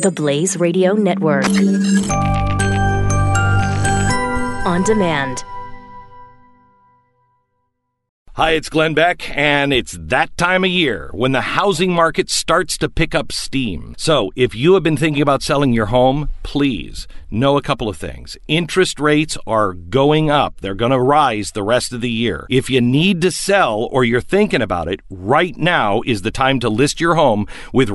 the Blaze Radio Network. On demand. Hi, it's Glenn Beck, and it's that time of year when the housing market starts to pick up steam. So if you have been thinking about selling your home, please know a couple of things. Interest rates are going up. They're going to rise the rest of the year. If you need to sell or you're thinking about it, right now is the time to list your home with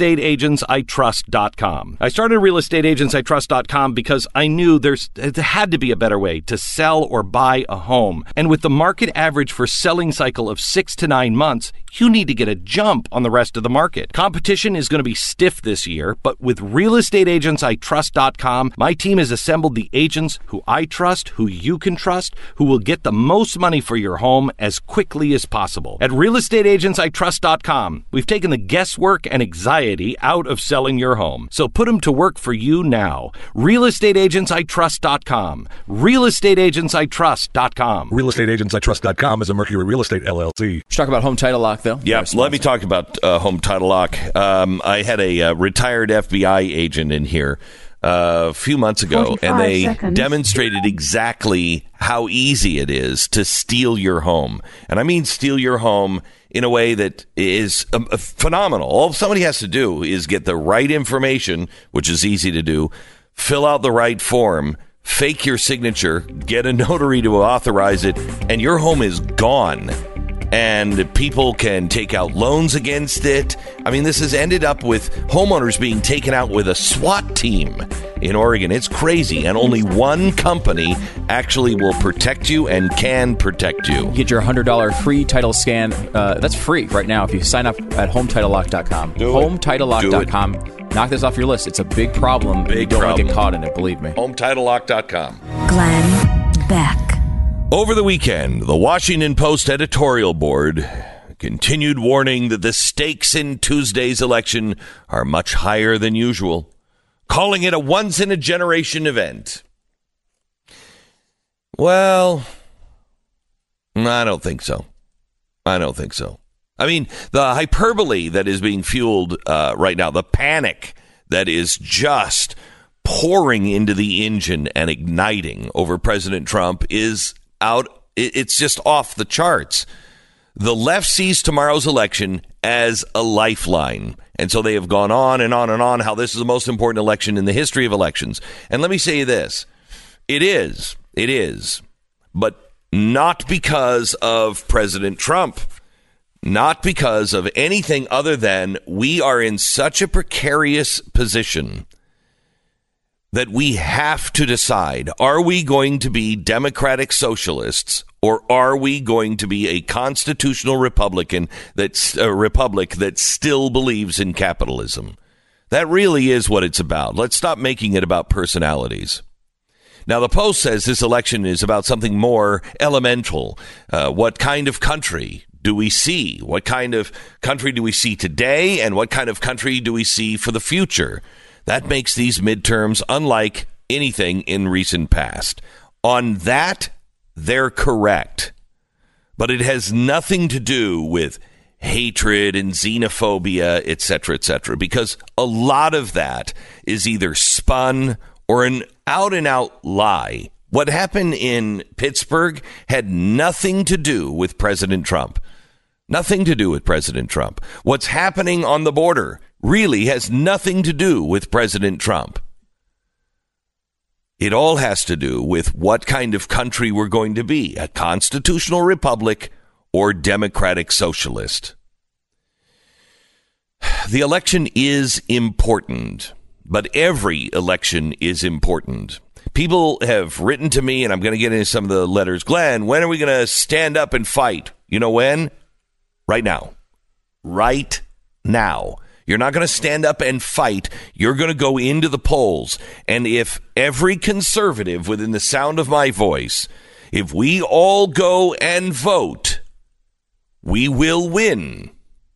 realestateagentsitrust.com. I started realestateagentsitrust.com because I knew there had to be a better way to sell or buy a home. And with the market average for selling cycle of 6 to 9 months, you need to get a jump on the rest of the market. Competition is going to be stiff this year, but with realestateagentsitrust.com, my team has assembled the agents who I trust, who you can trust, who will get the most money for your home as quickly as possible. At realestateagentsitrust.com, we've taken the guesswork and anxiety out of selling your home. So put them to work for you now. realestateagentsitrust.com. realestateagentsitrust.com. realestateagentsitrust.com is a Mercury Real Estate LLC. Let's talk about Home Title Lock, though. Yeah, let me talk about Home Title Lock. I had a retired FBI agent in here a few months ago, and they demonstrated exactly how easy it is to steal your home. And I mean steal your home in a way that is phenomenal. All somebody has to do is get the right information, which is easy to do, fill out the right form, fake your signature, get a notary to authorize it, and your home is gone. And people can take out loans against it. I mean, this has ended up with homeowners being taken out with a SWAT team in Oregon. It's crazy. And only one company actually will protect you and can protect you. Get your $100 free title scan. That's free right now if you sign up at HomeTitleLock.com. HomeTitleLock.com. Knock this off your list. It's a big problem. You don't want to get caught in it, believe me. HomeTitleLock.com. Glenn Beck. Over the weekend, the Washington Post editorial board continued warning that the stakes in Tuesday's election are much higher than usual, calling it a once-in-a-generation event. Well, I don't think so. I mean, the hyperbole that is being fueled right now, the panic that is just pouring into the engine and igniting over President Trump is out. It's just off the charts. The left sees tomorrow's election as a lifeline. And so they have gone on and on and on how this is the most important election in the history of elections. And let me say this. It is. But not because of President Trump. Not because of anything other than we are in such a precarious position that we have to decide, are we going to be democratic socialists or are we going to be a constitutional republic that still believes in capitalism? That really is what it's about. Let's stop making it about personalities. Now, the Post says this election is about something more elemental. What kind of country do we see? What kind of country do we see today? And what kind of country do we see for the future? That makes these midterms unlike anything in recent past. On that, they're correct. But it has nothing to do with hatred and xenophobia, etc., because a lot of that is either spun or an out-and-out lie. What happened in Pittsburgh had nothing to do with President Trump. Nothing to do with President Trump. What's happening on the border really has nothing to do with President Trump. It all has to do with what kind of country we're going to be, a constitutional republic or democratic socialist. The election is important, but every election is important. People have written to me, and I'm going to get into some of the letters. Glenn, when are we going to stand up and fight? You know when? Right now. Right now. You're not going to stand up and fight. You're going to go into the polls. And if every conservative within the sound of my voice, if we all go and vote, we will win.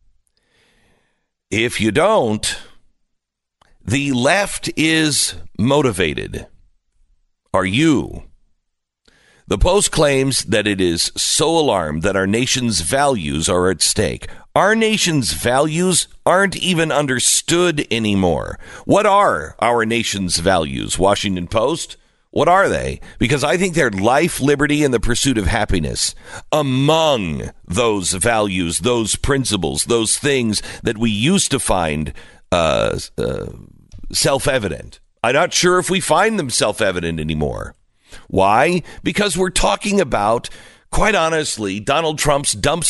If you don't, the left is motivated. Are you? The Post claims that it is so alarmed that our nation's values are at stake. Our nation's values aren't even understood anymore. What are our nation's values, Washington Post? What are they? Because I think they're life, liberty, and the pursuit of happiness. Among those values, those principles, those things that we used to find self-evident. I'm not sure if we find them self-evident anymore. Why? Because we're talking about, quite honestly, Donald Trump's dump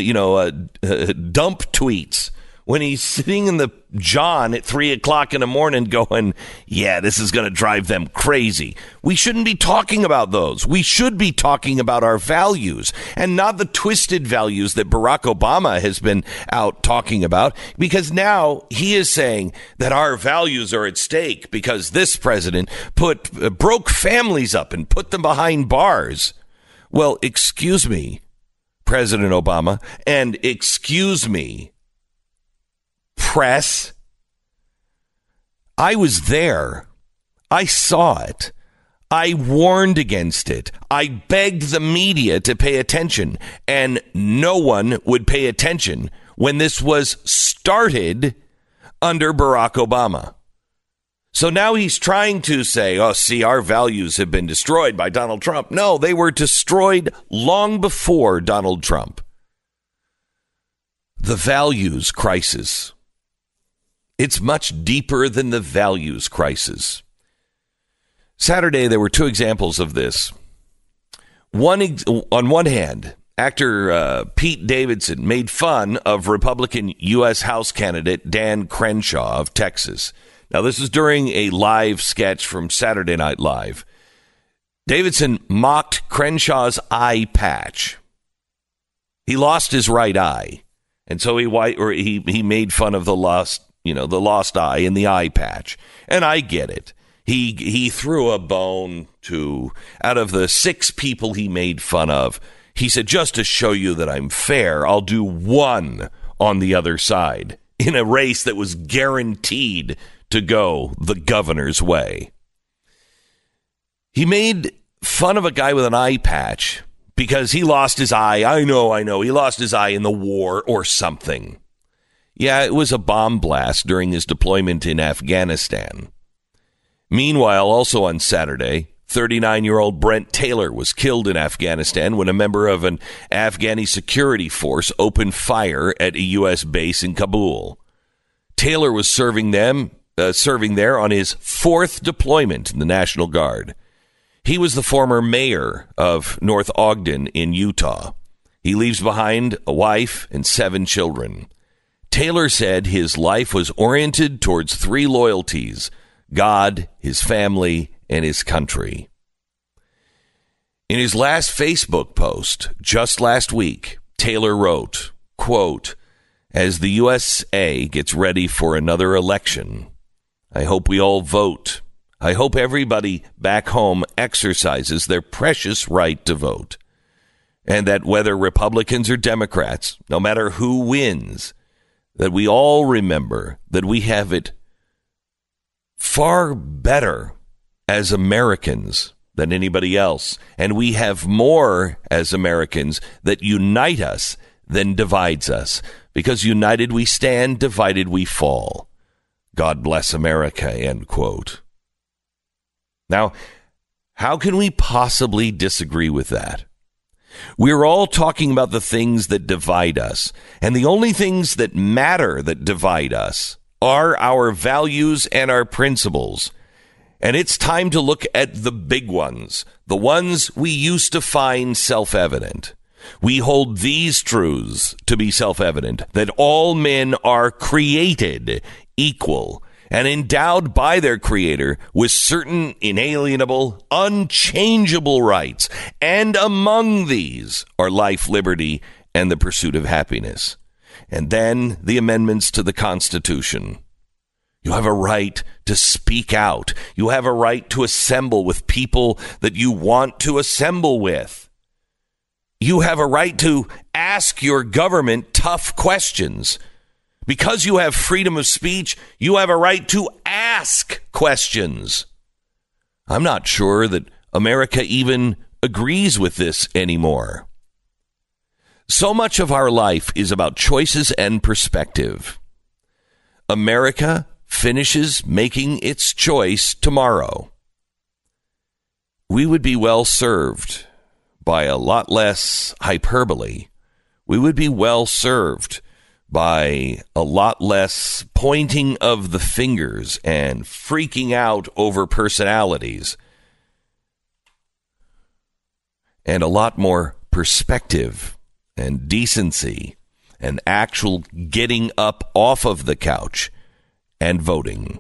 tweets when he's sitting in the John at 3 o'clock in the morning going, yeah, this is going to drive them crazy. We shouldn't be talking about those. We should be talking about our values and not the twisted values that Barack Obama has been out talking about, because now he is saying that our values are at stake because this president broke families up and put them behind bars. Well, excuse me, President Obama, and excuse me, press. I was there. I saw it. I warned against it. I begged the media to pay attention, and no one would pay attention when this was started under Barack Obama. So now he's trying to say, oh, see, our values have been destroyed by Donald Trump. No, they were destroyed long before Donald Trump. The values crisis. It's much deeper than the values crisis. Saturday, there were two examples of this. On one hand, actor Pete Davidson made fun of Republican U.S. House candidate Dan Crenshaw of Texas. Now, this is during a live sketch from Saturday Night Live. Davidson mocked Crenshaw's eye patch. He lost his right eye, and so he made fun of the lost eye in the eye patch. And I get it. He threw a bone to, out of the 6 people he made fun of, he said, just to show you that I'm fair, I'll do one on the other side in a race that was guaranteed to go the governor's way. He made fun of a guy with an eye patch because he lost his eye. I know. He lost his eye in the war or something. Yeah, it was a bomb blast during his deployment in Afghanistan. Meanwhile, also on Saturday, 39-year-old Brent Taylor was killed in Afghanistan when a member of an Afghani security force opened fire at a U.S. base in Kabul. Taylor was serving there on his 4th deployment in the National Guard. He was the former mayor of North Ogden in Utah. He leaves behind a wife and 7 children. Taylor said his life was oriented towards 3 loyalties: God, his family, and his country. In his last Facebook post just last week, Taylor wrote, quote, as the USA gets ready for another election, I hope we all vote. I hope everybody back home exercises their precious right to vote. And that whether Republicans or Democrats, no matter who wins, that we all remember that we have it far better as Americans than anybody else. And we have more as Americans that unite us than divides us. Because united we stand, divided we fall. God bless America, end quote. Now, how can we possibly disagree with that? We're all talking about the things that divide us. And the only things that matter that divide us are our values and our principles. And it's time to look at the big ones, the ones we used to find self-evident. We hold these truths to be self-evident, that all men are created equal and endowed by their Creator with certain inalienable, unchangeable rights. And among these are life, liberty, and the pursuit of happiness. And then the amendments to the Constitution. You have a right to speak out. You have a right to assemble with people that you want to assemble with. You have a right to ask your government tough questions. Because you have freedom of speech, you have a right to ask questions. I'm not sure that America even agrees with this anymore. So much of our life is about choices and perspective. America finishes making its choice tomorrow. We would be well served by a lot less hyperbole. We would be well served by a lot less pointing of the fingers and freaking out over personalities, and a lot more perspective and decency and actual getting up off of the couch and voting.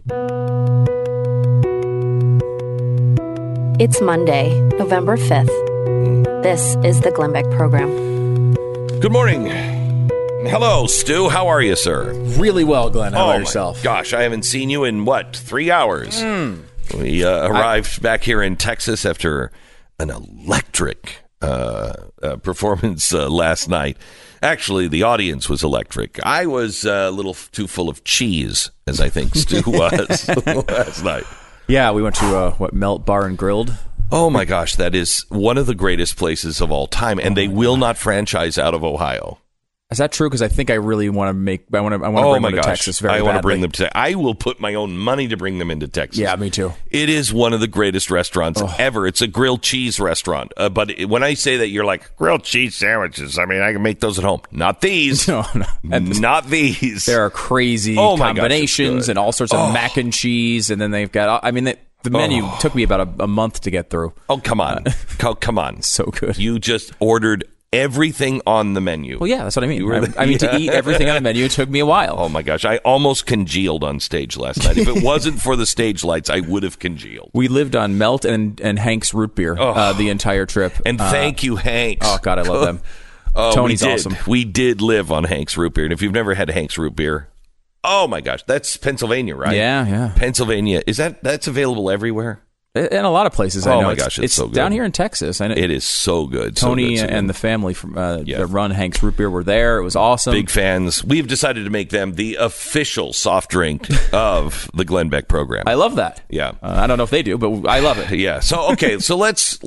It's Monday, November 5th. This is the Glenn Beck Program. Good morning. Hello, Stu. How are you, sir? Really well, Glenn. How about yourself? Gosh, I haven't seen you in, 3 hours? We arrived back here in Texas after an electric performance last night. Actually, the audience was electric. I was a little too full of cheese, as I think Stu was last night. Yeah, we went to, Melt Bar and Grilled. Oh, my gosh. That is one of the greatest places of all time, and they will not franchise out of Ohio. Is that true? Because I think I really want to I want to bring them to Texas very badly. I want to bring them to I will put my own money to bring them into Texas. Yeah, me too. It is one of the greatest restaurants ever. It's a grilled cheese restaurant. But when I say that, you're like, grilled cheese sandwiches. I mean, I can make those at home. Not these. No. Not these. There are crazy combinations and all sorts of mac and cheese. And then they've got, the menu took me about a month to get through. Oh, come on. Come on. So good. You just ordered everything on the menu. Well, yeah, that's what I mean. To eat everything on the menu, it took me a while. Oh, my gosh. I almost congealed on stage last night. If it wasn't for the stage lights, I would have congealed. We lived on Melt and Hank's root beer the entire trip. And thank you, Hank's. Oh, God, I love them. Tony's awesome. We did live on Hank's root beer. And if you've never had Hank's root beer, oh, my gosh. That's Pennsylvania, right? Yeah. Pennsylvania. That's available everywhere? In a lot of places, I know. Oh, my gosh, it's so good. Down here in Texas. I know. It is so good. Tony and the family from that run Hank's Root Beer were there. It was awesome. Big fans. We've decided to make them the official soft drink of the Glenn Beck program. I love that. Yeah. I don't know if they do, but I love it. Yeah. So, okay. So let's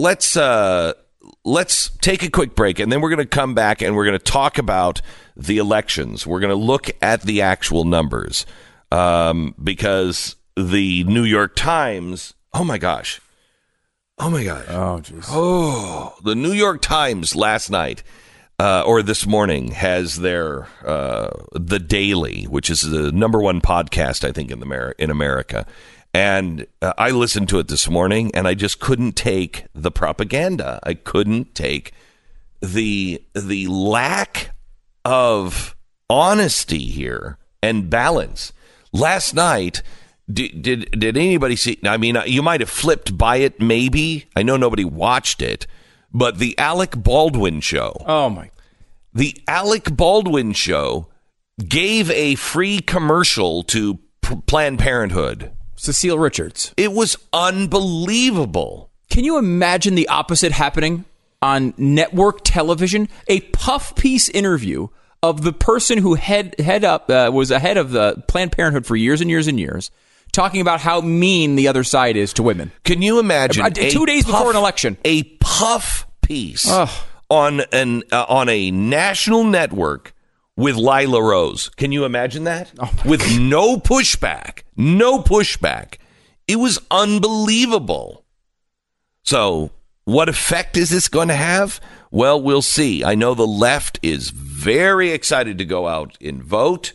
take a quick break, and then we're going to come back, and we're going to talk about the elections. We're going to look at the actual numbers because the New York Times... Oh, my gosh. Oh, jeez. Oh, the New York Times last night or this morning has their The Daily, which is the number one podcast, I think, in America. And I listened to it this morning, and I just couldn't take the propaganda. I couldn't take the lack of honesty here and balance. Last night... Did anybody see? I mean, you might have flipped by it, maybe. I know nobody watched it, but the Alec Baldwin show. Oh my! The Alec Baldwin show gave a free commercial to Planned Parenthood. Cecile Richards. It was unbelievable. Can you imagine the opposite happening on network television? A puff piece interview of the person who was ahead of the Planned Parenthood for years and years and years. Talking about how mean the other side is to women. Can you imagine 2 days before an election, a puff piece on a national network with Lila Rose? Can you imagine that? With no pushback, It was unbelievable. So, what effect is this going to have? Well, we'll see. I know the left is very excited to go out and vote.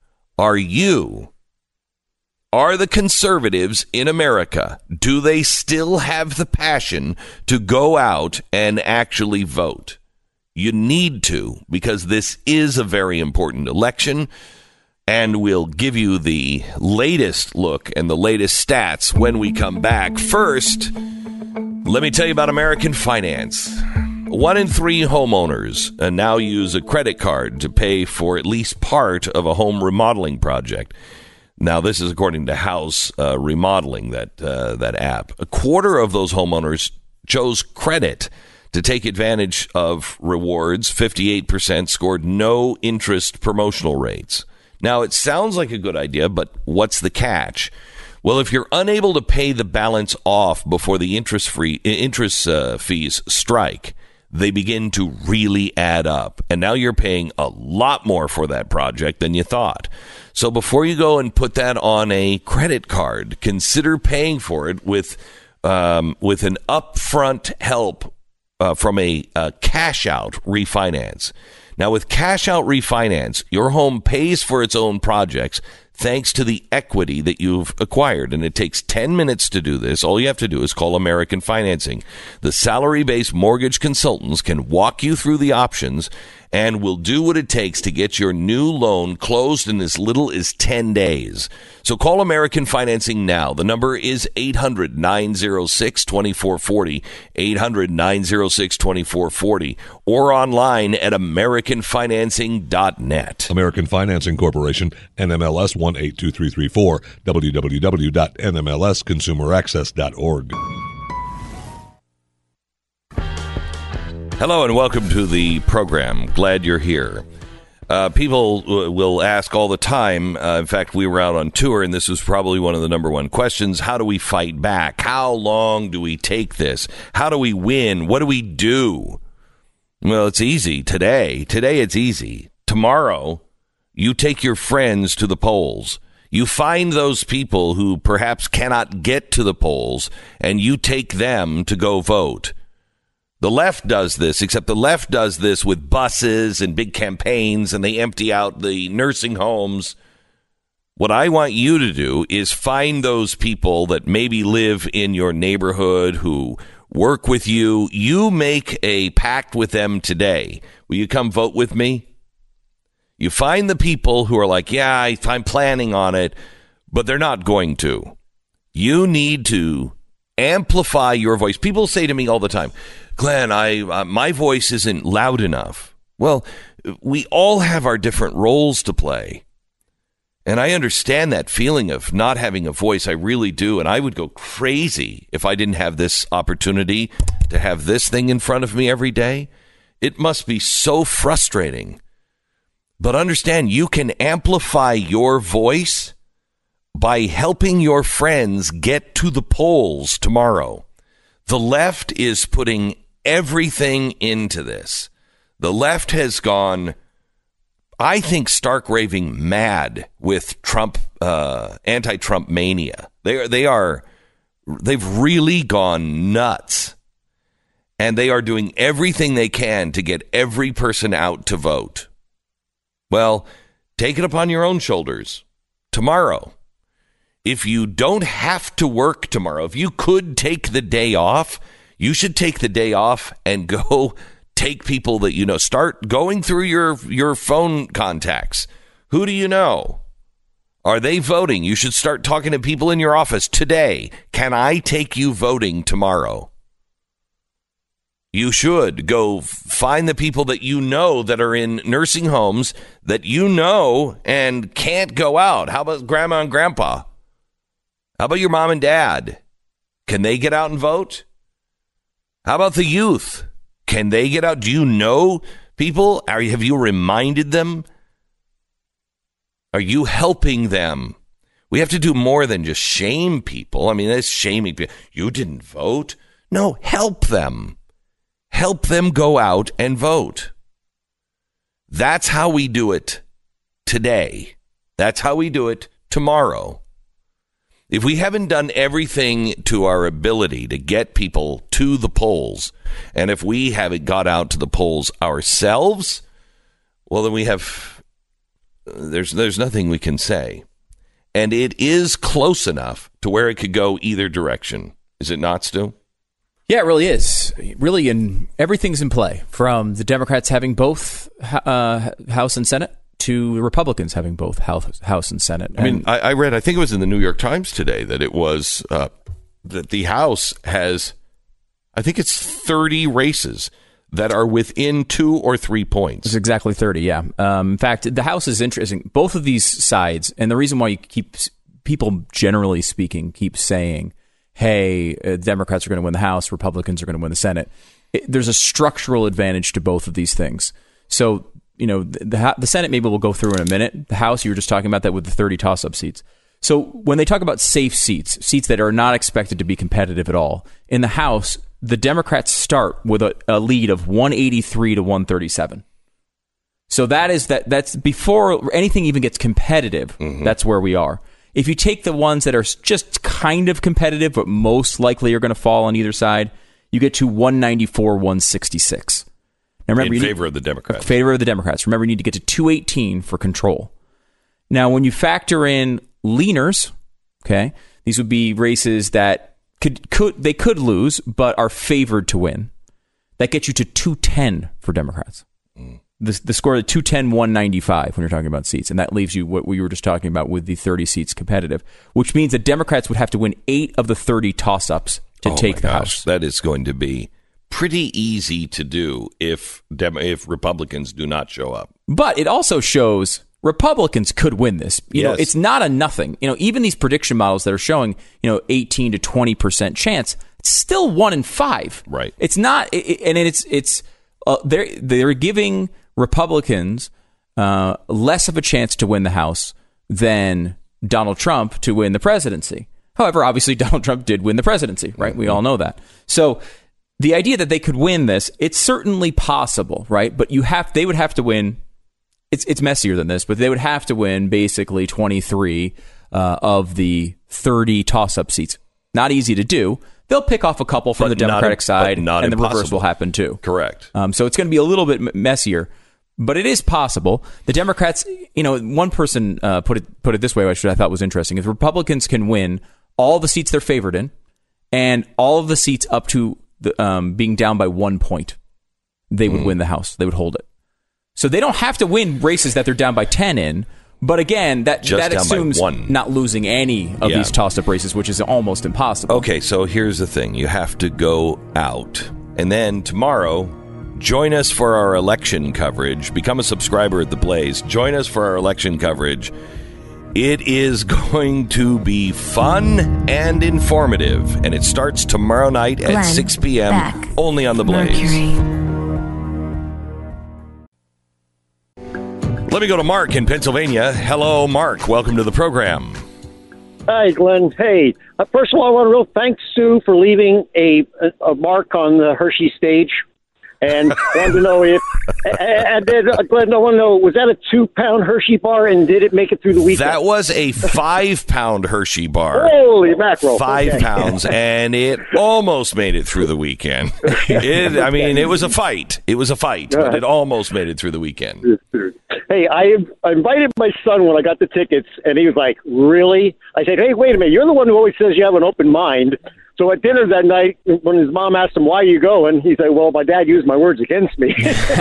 Are the conservatives in America, do they still have the passion to go out and actually vote? You need to, because this is a very important election, and we'll give you the latest look and the latest stats when we come back. First, let me tell you about American Finance. 1 in 3 homeowners now use a credit card to pay for at least part of a home remodeling project. Now, this is according to House Remodeling, that app. A quarter of those homeowners chose credit to take advantage of rewards. 58% scored no interest promotional rates. Now, it sounds like a good idea, but what's the catch? Well, if you're unable to pay the balance off before the interest fees strike, they begin to really add up. And now you're paying a lot more for that project than you thought. So before you go and put that on a credit card, consider paying for it with an upfront help from a cash out refinance. Now, with cash out refinance, your home pays for its own projects thanks to the equity that you've acquired. And it takes 10 minutes to do this. All you have to do is call American Financing. The salary-based mortgage consultants can walk you through the options and will do what it takes to get your new loan closed in as little as 10 days. So call American Financing now. The number is 800-906-2440, 800-906-2440, or online at AmericanFinancing.net. American Financing Corporation, NMLS 182334, www.nmlsconsumeraccess.org. Hello and welcome to the program. Glad you're here. People will ask all the time. In fact, we were out on tour, and this was probably one of the number one questions. How do we fight back? How long do we take this? How do we win? What do we do? Well, it's easy. Today it's easy. Tomorrow, you take your friends to the polls. You find those people who perhaps cannot get to the polls, and you take them to go vote. The left does this, except the left does this with buses and big campaigns, and they empty out the nursing homes. What I want you to do is find those people that maybe live in your neighborhood who work with you. You make a pact with them today. Will you come vote with me? You find the people who are like, yeah, I'm planning on it, but they're not going to. You need to amplify your voice. People say to me all the time, Glenn, my voice isn't loud enough. Well, we all have our different roles to play. And I understand that feeling of not having a voice. I really do. And I would go crazy if I didn't have this opportunity to have this thing in front of me every day. It must be so frustrating. But understand, you can amplify your voice by helping your friends get to the polls tomorrow. The left is putting everything into this. The left has gone, I think, stark raving mad with Trump, anti-Trump mania. They've really gone nuts, and they are doing everything they can to get every person out to vote. Well, take it upon your own shoulders. Tomorrow, if you don't have to work tomorrow, if you could take the day off, you should take the day off and go take people that you know. Start going through your phone contacts. Who do you know? Are they voting? You should start talking to people in your office today. Can I take you voting tomorrow? You should go find the people that you know that are in nursing homes that you know and can't go out. How about grandma and grandpa? How about your mom and dad? Can they get out and vote? How about the youth? Can they get out? Do you know people? Have you reminded them? Are you helping them? We have to do more than just shame people. I mean, that's shaming people. You didn't vote. No, help them. Help them go out and vote. That's how we do it today. That's how we do it tomorrow. If we haven't done everything to our ability to get people to the polls, and if we haven't got out to the polls ourselves, well, then there's nothing we can say. And it is close enough to where it could go either direction. Is it not, Stu? Yeah, it really is. Really, everything's in play, from the Democrats having both House and Senate to the Republicans having both House and Senate. I mean, I read, I think it was in the New York Times today, that it was that the House has, I think it's 30 races that are within 2 or 3 points. It's exactly 30, yeah. In fact, the House is interesting. Both of these sides, and the reason why you keep, people generally speaking, keep saying, hey, Democrats are going to win the House, Republicans are going to win the Senate. There's a structural advantage to both of these things. So, you know, the Senate maybe we'll go through in a minute. The House, you were just talking about that with the 30 toss-up seats. So when they talk about safe seats that are not expected to be competitive at all, in the House, the Democrats start with a lead of 183 to 137. So that's before anything even gets competitive. That's where we are. If you take the ones that are just kind of competitive, but most likely are going to fall on either side, you get to 194, 166. Now remember, in favor of the Democrats. Favor of the Democrats. Remember, you need to get to 218 for control. Now, when you factor in leaners, okay, these would be races that could lose, but are favored to win. That gets you to 210 for Democrats. The score is 210, 195 when you're talking about seats. And that leaves you what we were just talking about with the 30 seats competitive, which means that Democrats would have to win 8 of the 30 toss-ups to take the House. That is going to be pretty easy to do if Republicans do not show up. But it also shows Republicans could win this. You know, it's not a nothing. You know, even these prediction models that are showing, 18 to 20% chance, it's still 1 in 5. Right. It's not, they're giving Republicans less of a chance to win the House than Donald Trump to win the presidency. However, obviously Donald Trump did win the presidency, right? We all know that. So the idea that they could win this, it's certainly possible, right? But they would have to win. It's messier than this, but they would have to win basically 23 of the 30 toss-up seats. Not easy to do. They'll pick off a couple from the Democratic side, and the reverse will happen too. Correct. So it's going to be a little bit messier, but it is possible. The Democrats, one person put it this way, which I thought was interesting: if Republicans can win all the seats they're favored in, and all of the seats up to the, being down by 1 point, they would win the House. They would hold it. So they don't have to win races that they're down by 10 in. But again, that assumes not losing any of these toss-up races, which is almost impossible. Okay, so here's the thing. You have to go out. And then tomorrow, join us for our election coverage. Become a subscriber at The Blaze. Join us for our election coverage. It is going to be fun and informative. And it starts tomorrow night at 6 p.m. Beck, only on The Blaze. Mercury. Let me go to Mark in Pennsylvania. Hello, Mark. Welcome to the program. Hi, Glenn. Hey, first of all, I want to real thanks Sue for leaving a mark on the Hershey stage, and wanted to know if. And then, Glenn, I want to know, was that a 2-pound Hershey bar, and did it make it through the weekend? That was a 5-pound Hershey bar. Holy mackerel! 5 pounds, and it almost made it through the weekend. It was a fight. It was a fight, but it almost made it through the weekend. Hey, I invited my son when I got the tickets, and he was like, really? I said, hey, wait a minute. You're the one who always says you have an open mind. So at dinner that night, when his mom asked him, why are you going? He said, well, my dad used my words against me.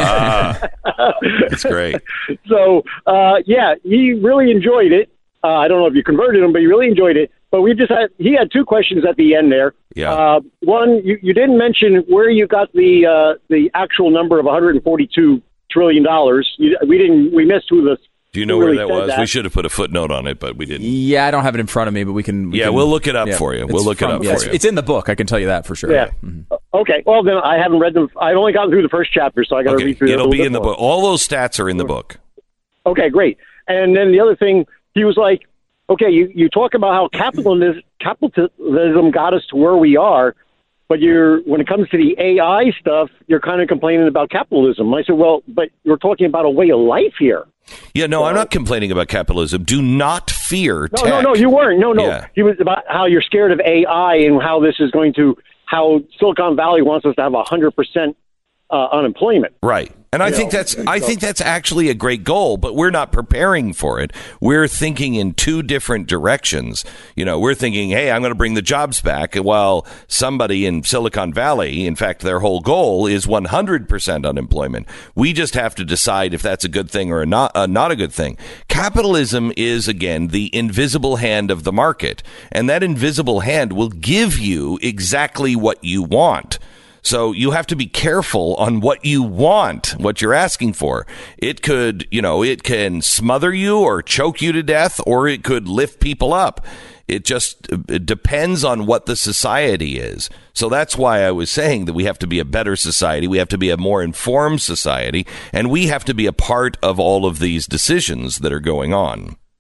That's great. So, he really enjoyed it. I don't know if you converted him, but he really enjoyed it. But he had 2 questions at the end there. Yeah. One, you didn't mention where you got the actual number of $142 trillion. We missed who the. Do you know where that was? We should have put a footnote on it, but we didn't. Yeah, I don't have it in front of me, but we can. We'll look it up for you. We'll look it up for you. It's in the book. I can tell you that for sure. Yeah. Mm-hmm. Okay. Well, then I haven't read them. I've only gotten through the first chapter, so I got to read through. It'll be in the book. All those stats are in the book. Okay, great. And then the other thing, he was like, "Okay, you talk about how capitalism got us to where we are, but when it comes to the AI stuff, you're kind of complaining about capitalism." I said, "Well, but you're talking about a way of life here." Yeah, no, I'm not complaining about capitalism. Do not fear tech. No, you weren't. No. Yeah. He was about how you're scared of AI and how this is how Silicon Valley wants us to have 100% unemployment. Right. And I think that's actually a great goal, but we're not preparing for it. We're thinking in 2 different directions. We're thinking, hey, I'm going to bring the jobs back, while somebody in Silicon Valley, in fact, their whole goal is 100% unemployment. We just have to decide if that's a good thing or not a good thing. Capitalism is, again, the invisible hand of the market, and that invisible hand will give you exactly what you want. So you have to be careful on what you want, what you're asking for. It could, it can smother you or choke you to death, or it could lift people up. It depends on what the society is. So that's why I was saying that we have to be a better society. We have to be a more informed society, and we have to be a part of all of these decisions that are going on.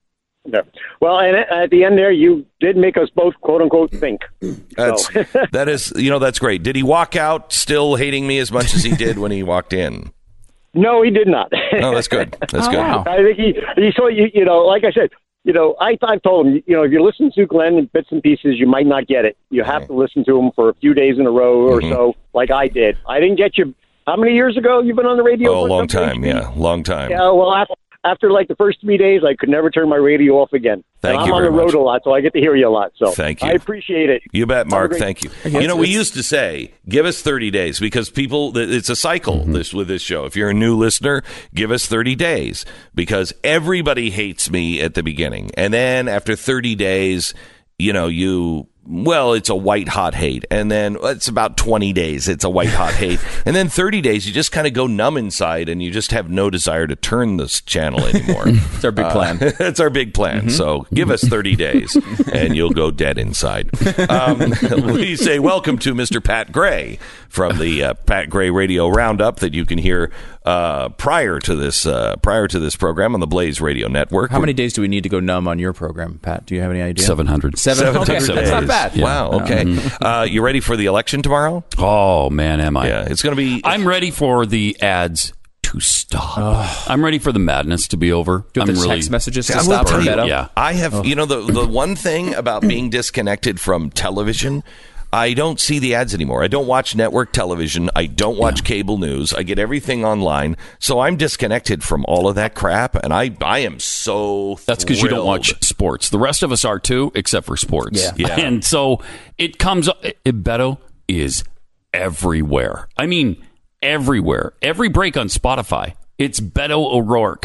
Yeah. Well, and at the end there, you did make us both, quote unquote, think. That's that's great. Did he walk out still hating me as much as he did when he walked in? No, he did not. Oh, that's good. That's good. Wow. I think he saw you. Like I said, I've told him, if you listen to Glenn in bits and pieces, you might not get it. You have to listen to him for a few days in a row or so, like I did. I didn't get you. How many years ago you've been on the radio? Oh, a long time. Yeah, long time. Yeah. Well, after like the first 3 days, I could never turn my radio off again. Thank you I'm on very the road much. a lot, so I get to hear you a lot. So Thank you. I appreciate it. You bet, Mark. great- Thank you. We used to say, give us 30 days because it's a cycle with this show. If you're a new listener, give us 30 days because everybody hates me at the beginning. And then after 30 days, it's a white hot hate. And then it's about 20 days. It's a white hot hate. And then 30 days, you just kind of go numb inside and you just have no desire to turn this channel anymore. It's our big plan. That's our big plan. So give us 30 days and you'll go dead inside. We say welcome to Mr. Pat Gray from the Pat Gray Radio Roundup that you can hear prior to this program on the Blaze Radio Network. How many days do we need to go numb on your program, Pat? Do you have any idea? 700. 700. Okay, that's not bad. Yeah. Wow. Okay. You ready for the election tomorrow? Oh, man, am I? Yeah, it's going to be. I'm ready for the ads to stop. I'm ready for the madness to be over. Do I'm the text messages to I will stop tell or you, Beto? Yeah. I have, the one thing about being disconnected from television, I don't see the ads anymore. I don't watch network television. I don't watch cable news. I get everything online. So I'm disconnected from all of that crap, and I am so That's because you don't thrilled. watch sports. The rest of us are too, except for sports. Yeah. And so it comes up. Beto is everywhere. I mean, everywhere. Every break on Spotify, it's Beto O'Rourke.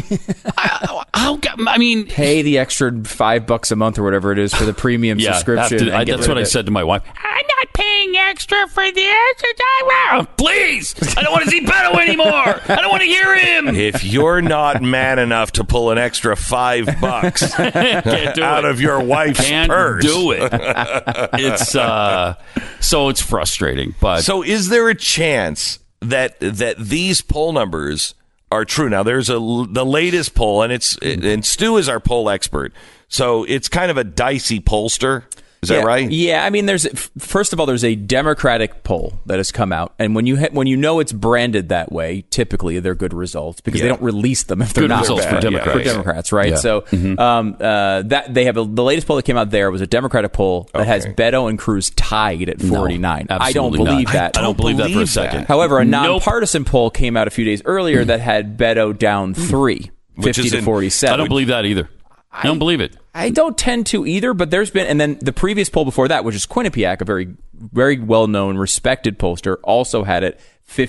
I mean, Pay the extra $5 a month or whatever it is for the premium subscription. and get that's rid what of I it. said to my wife. I'm not paying extra for this. Please, I don't want to see Beto anymore. I don't want to hear him. If you're not man enough to pull an extra $5 Can't do out it. of your wife's Can't purse, do it. It's so it's frustrating. But So is there a chance that these poll numbers are true? Now there's the latest poll, and Stu is our poll expert, so it's kind of a dicey pollster. Is that right? Yeah, I mean, first of all, there's a Democratic poll that has come out, and when you know it's branded that way, typically they're good results because they don't release them if they're Good not results bad. for Democrats. For Democrats, right? Yeah. So that they have the latest poll that came out there was a Democratic poll that has Beto and Cruz tied at 49. I don't absolutely believe not. that. I don't believe that for a believe second. that. However, a Nope. nonpartisan poll came out a few days earlier that had Beto down 3, Which 50 is to 47. I don't believe that either. I don't believe it. I don't tend to either, but there's been, and then the previous poll before that, which is Quinnipiac, a very, very well-known, respected pollster, also had it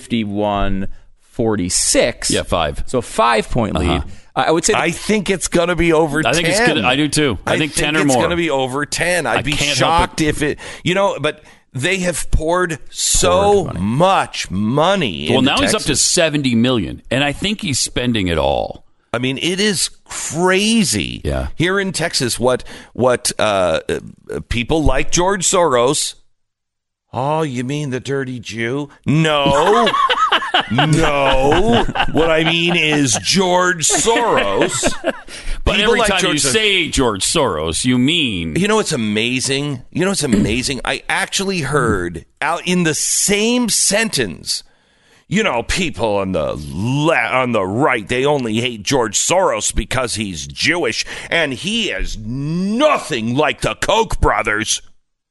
51-46. Yeah, 5. So a 5-point lead. I would say I think it's going to be over 10. I think it's good. I do too. I think 10 or it's more. going to be over 10. I'd be can't shocked help if it, but they have poured so much money. Well, into now he's up to Texas. 70 million, and I think he's spending it all. I mean, it is crazy. Yeah. Here in Texas, what people like George Soros. Oh, you mean the dirty Jew? No. No. What I mean is George Soros. But People every like time you George say George Soros, you mean You know what's amazing? I actually heard out in the same sentence. People on the right, they only hate George Soros because he's Jewish, and he is nothing like the Koch brothers.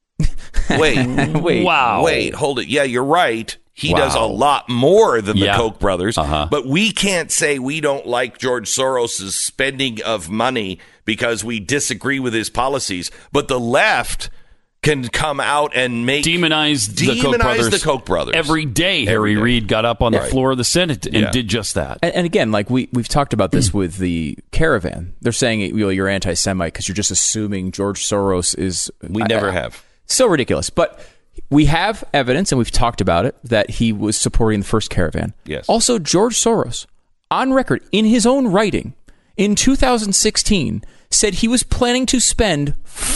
Wait, Wow. Wait, hold it. Yeah, you're right. He Wow. does a lot more than the Yeah. Koch brothers, Uh-huh. but we can't say we don't like George Soros' spending of money because we disagree with his policies. But the left can come out and demonize the Koch brothers every every day. Every Harry day. Reid got up on the Right. floor of the Senate and Yeah. did just that. And again, like we've talked about this with the caravan. They're saying you're anti-Semite because you're just assuming George Soros is. We never have. So ridiculous. But we have evidence, and we've talked about it, that he was supporting the first caravan. Yes. Also, George Soros, on record, in his own writing, in 2016, said he was planning to spend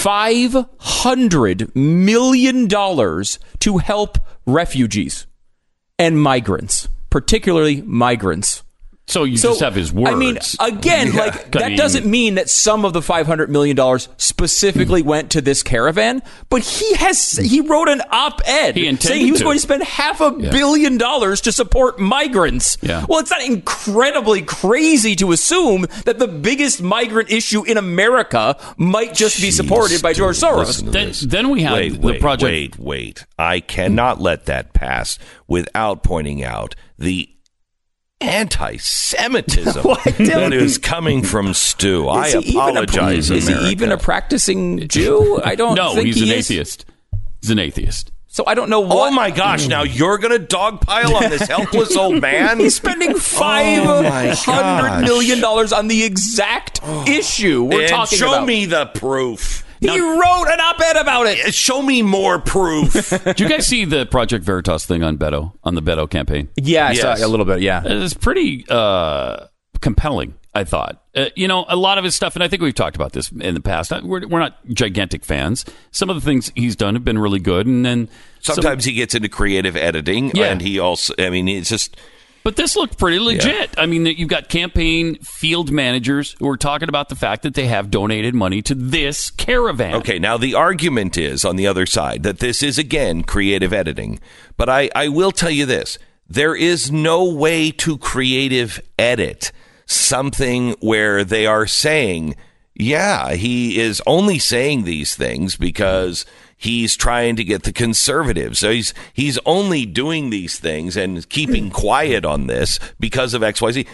$500 million to help refugees and migrants, particularly migrants. So you just have his words. I mean, again, that doesn't mean that some of the $500 million specifically went to this caravan, but he wrote an op-ed saying he was going to spend $500 million to support migrants. Yeah. Well, it's not incredibly crazy to assume that the biggest migrant issue in America might just be supported by George Soros. Then we have the project. Wait. I cannot let that pass without pointing out the anti-Semitism that is coming from Stu. I apologize, Is he even a practicing Jew? I don't No, think he's an is. atheist. He's an atheist. So I don't know what... Oh my gosh, now you're going to dogpile on this helpless old man? He's spending $500 million on the exact issue we're talking about. Show me the proof. He wrote an op-ed about it. Show me more proof. Did you guys see the Project Veritas thing on Beto, on the Beto campaign? Yeah, I saw a little bit, yeah. It's pretty compelling, I thought. A lot of his stuff, and I think we've talked about this in the past. We're not gigantic fans. Some of the things he's done have been really good, and then sometimes he gets into creative editing, and he also, it's just... But this looked pretty legit. Yeah. I mean, you've got campaign field managers who are talking about the fact that they have donated money to this caravan. Okay, now the argument is on the other side that this is, again, creative editing. But I will tell you this. There is no way to creative edit something where they are saying, he is only saying these things because he's trying to get the conservatives. So he's only doing these things and keeping quiet on this because of XYZ.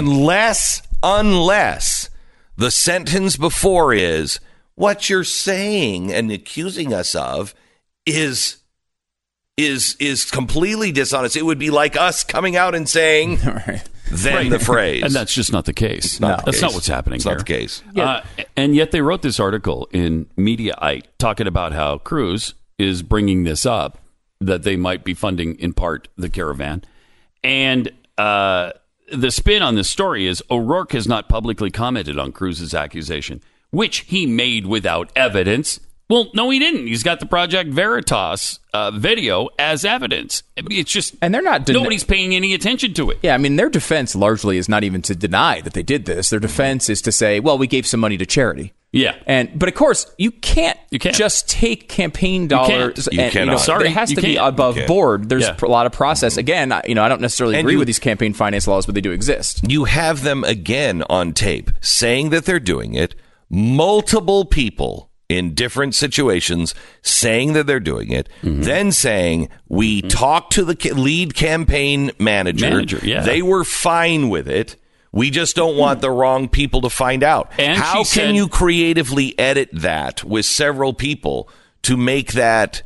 Unless the sentence before is what you're saying and accusing us of is completely dishonest. It would be like us coming out and saying the phrase. And that's just not the case. That's not what's happening here. It's not the case. And yet they wrote this article in Mediaite talking about how Cruz is bringing this up, that they might be funding in part the caravan. And the spin on this story is O'Rourke has not publicly commented on Cruz's accusation, which he made without evidence. Well, no, he didn't. He's got the Project Veritas video as evidence. It's just, and they're not. Nobody's paying any attention to it. Yeah, I mean, their defense largely is not even to deny that they did this. Their defense is to say, well, we gave some money to charity. Yeah, but of course you can't just take campaign dollars. You cannot. Sorry, it has to be above board. There's a lot of process. Again, I don't necessarily agree with these campaign finance laws, but they do exist. You have them again on tape saying that they're doing it. Multiple people in different situations saying that they're doing it, then saying we talked to the lead campaign manager. They were fine with it. We just don't want the wrong people to find out. And how can you creatively edit that with several people to make that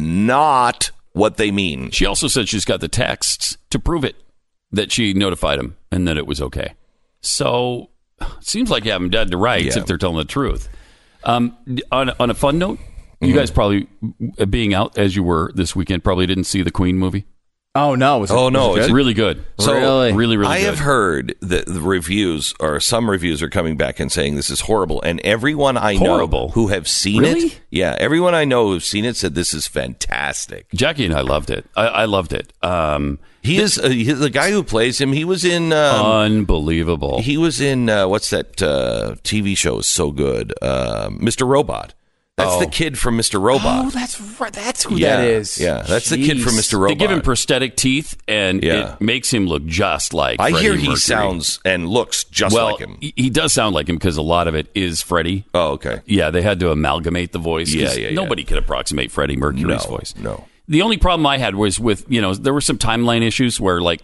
not what they mean? She also said she's got the texts to prove it, that she notified him and that it was okay. So it seems like you have them dead to rights if they're telling the truth. On a fun note, you guys probably, being out as you were this weekend, probably didn't see the Queen movie. Oh, no. It's really good. So really good. I have heard that the reviews, or some reviews are coming back and saying this is horrible. And everyone I know who have seen it, everyone I know who's seen it said this is fantastic. Jackie and I loved it. I loved it. He's the guy who plays him. He was in unbelievable. He was in what's that TV show is so good? Mr. Robot. That's the kid from Mr. Robot. Oh, that's right. That's who that is. Yeah, that's the kid from Mr. Robot. They give him prosthetic teeth, and it makes him look just like Freddie Mercury. He sounds and looks just like him. He does sound like him because a lot of it is Freddie. Oh, okay. Yeah, they had to amalgamate the voice. Nobody could approximate Freddie Mercury's voice. No. The only problem I had was with, there were some timeline issues where, like,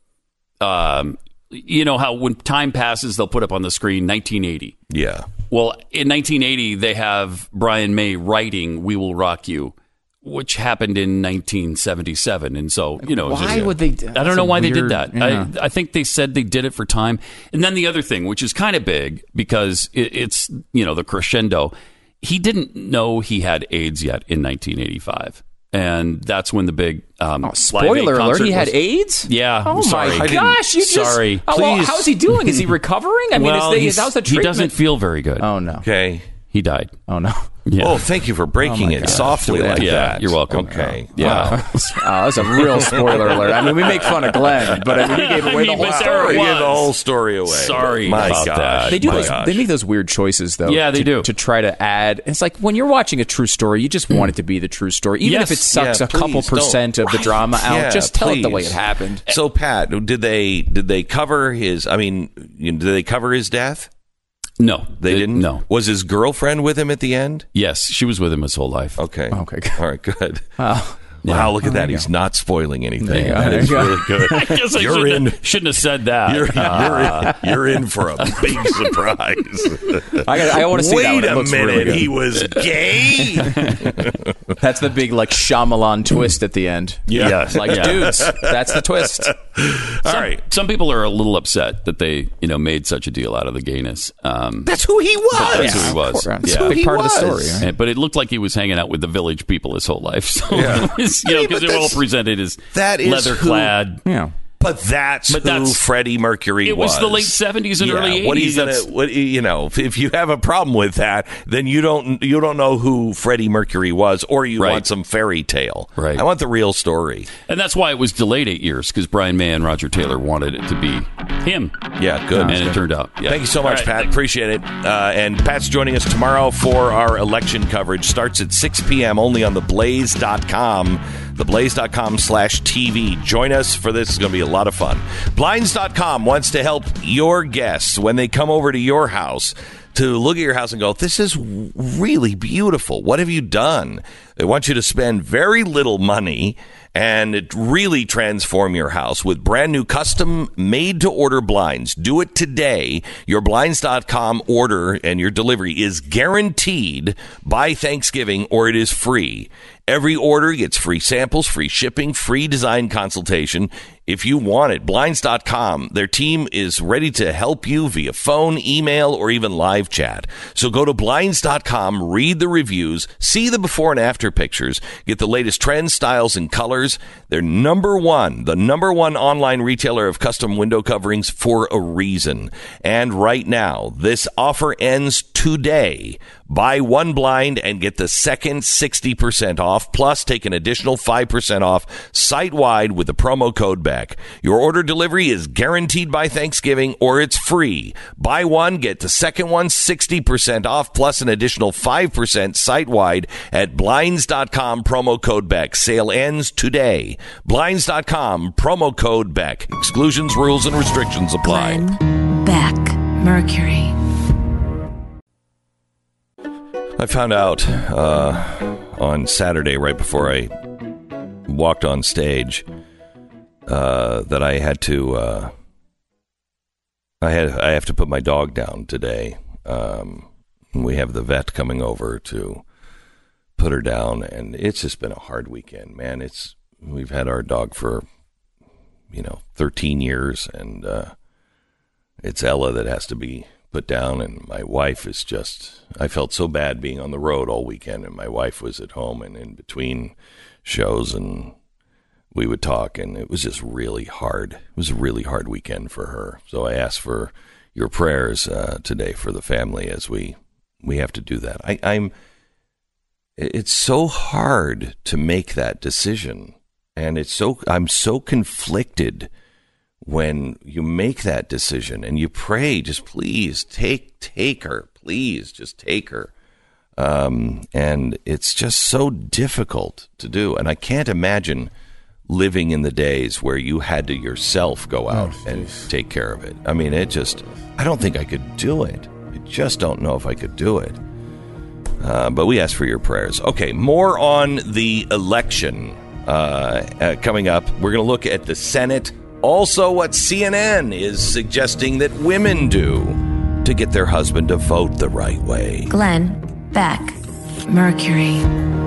how when time passes, they'll put up on the screen 1980. Yeah. Well, in 1980, they have Brian May writing "We Will Rock You," which happened in 1977, and so why would they? I don't know why they did that. Yeah. I think they said they did it for time. And then the other thing, which is kind of big because it's the crescendo. He didn't know he had AIDS yet in 1985. And that's when the big spoiler alert! He had AIDS. Yeah. Oh sorry. My gosh! Sorry. Please. How's he doing? Is he recovering? I mean, how's the treatment? He doesn't feel very good. Oh no. Okay. He died. Oh no. Yeah. Oh, thank you for breaking it softly like that. You're welcome. Okay. Yeah. That's a real spoiler alert. I mean, we make fun of Glenn, but I mean, we gave away the whole story. You gave the whole story away. Sorry My about gosh. that. They do. They make those weird choices, though. Yeah, they do. To try to add. It's like when you're watching a true story, you just want it to be the true story, even if it sucks a couple percent of the drama out. Just tell it the way it happened. So, Pat, did they cover his? I mean, did they cover his death? No, they didn't. No. Was his girlfriend with him at the end? Yes, she was with him his whole life. Okay. Okay. All right. Good. Wow. Wow, look at that. He's not spoiling anything. That is really good. I guess shouldn't have said that. You're in for a big surprise. I want to see that one. Wait It a looks minute. really good. He was gay? That's the big, like, Shyamalan twist at the end. Yeah. Like, dudes, that's the twist. All right. Some people are a little upset that they, made such a deal out of the gayness. That's who he was. That's who he was. That's Yeah. a big part of the was. story. Right? But it looked like he was hanging out with the village people his whole life. So, Yeah. because they were all presented as that is leather-clad. Yeah. But that's who Freddie Mercury was. It was the late 70s and early 80s. If you have a problem with that, then you don't know who Freddie Mercury was, or you want some fairy tale. Right. I want the real story. And that's why it was delayed 8 years, because Brian May and Roger Taylor wanted it to be him. Yeah, good. And it turned out. Yeah. Thank you so much, Pat. Appreciate it. And Pat's joining us tomorrow for our election coverage. Starts at 6 p.m. only on theblaze.com. theblaze.com/TV. Join us for this. It's going to be a lot of fun. Blinds.com wants to help your guests when they come over to your house to look at your house and go, this is really beautiful. What have you done? They want you to spend very little money and really transform your house with brand new custom made to order blinds. Do it today. Your Blinds.com order and your delivery is guaranteed by Thanksgiving, or it is free. Every order gets free samples, free shipping, free design consultation. If you want it, Blinds.com, their team is ready to help you via phone, email, or even live chat. So go to Blinds.com, read the reviews, see the before and after pictures, get the latest trends, styles, and colors. They're the number one online retailer of custom window coverings for a reason. And right now, this offer ends today. Buy one blind and get the second 60% off, plus take an additional 5% off site-wide with the promo code BECK. Your order delivery is guaranteed by Thanksgiving, or it's free. Buy one, get the second one 60% off, plus an additional 5% site-wide at Blinds.com, promo code BECK. Sale ends today. Blinds.com, promo code BECK. Exclusions, rules, and restrictions apply. Glenn Beck, Mercury. I found out on Saturday, right before I walked on stage, that I had to I have to put my dog down today. We have the vet coming over to put her down, and it's just been a hard weekend, man. We've had our dog for 13 years, and it's Ella that has to be put down, and my wife is just, I felt so bad being on the road all weekend, and my wife was at home, and in between shows, and we would talk, and it was just really hard. It was a really hard weekend for her. So I asked for your prayers today for the family as we have to do that. It's so hard to make that decision, and I'm so conflicted when you make that decision and you pray, just please take her, please just take her. And it's just so difficult to do. And I can't imagine living in the days where you had to yourself go out and take care of it. I mean, I don't think I could do it. I just don't know if I could do it. But we ask for your prayers. Okay, more on the election coming up. We're going to look at the Senate. Also, what CNN is suggesting that women do to get their husband to vote the right way. Glenn Beck, Mercury.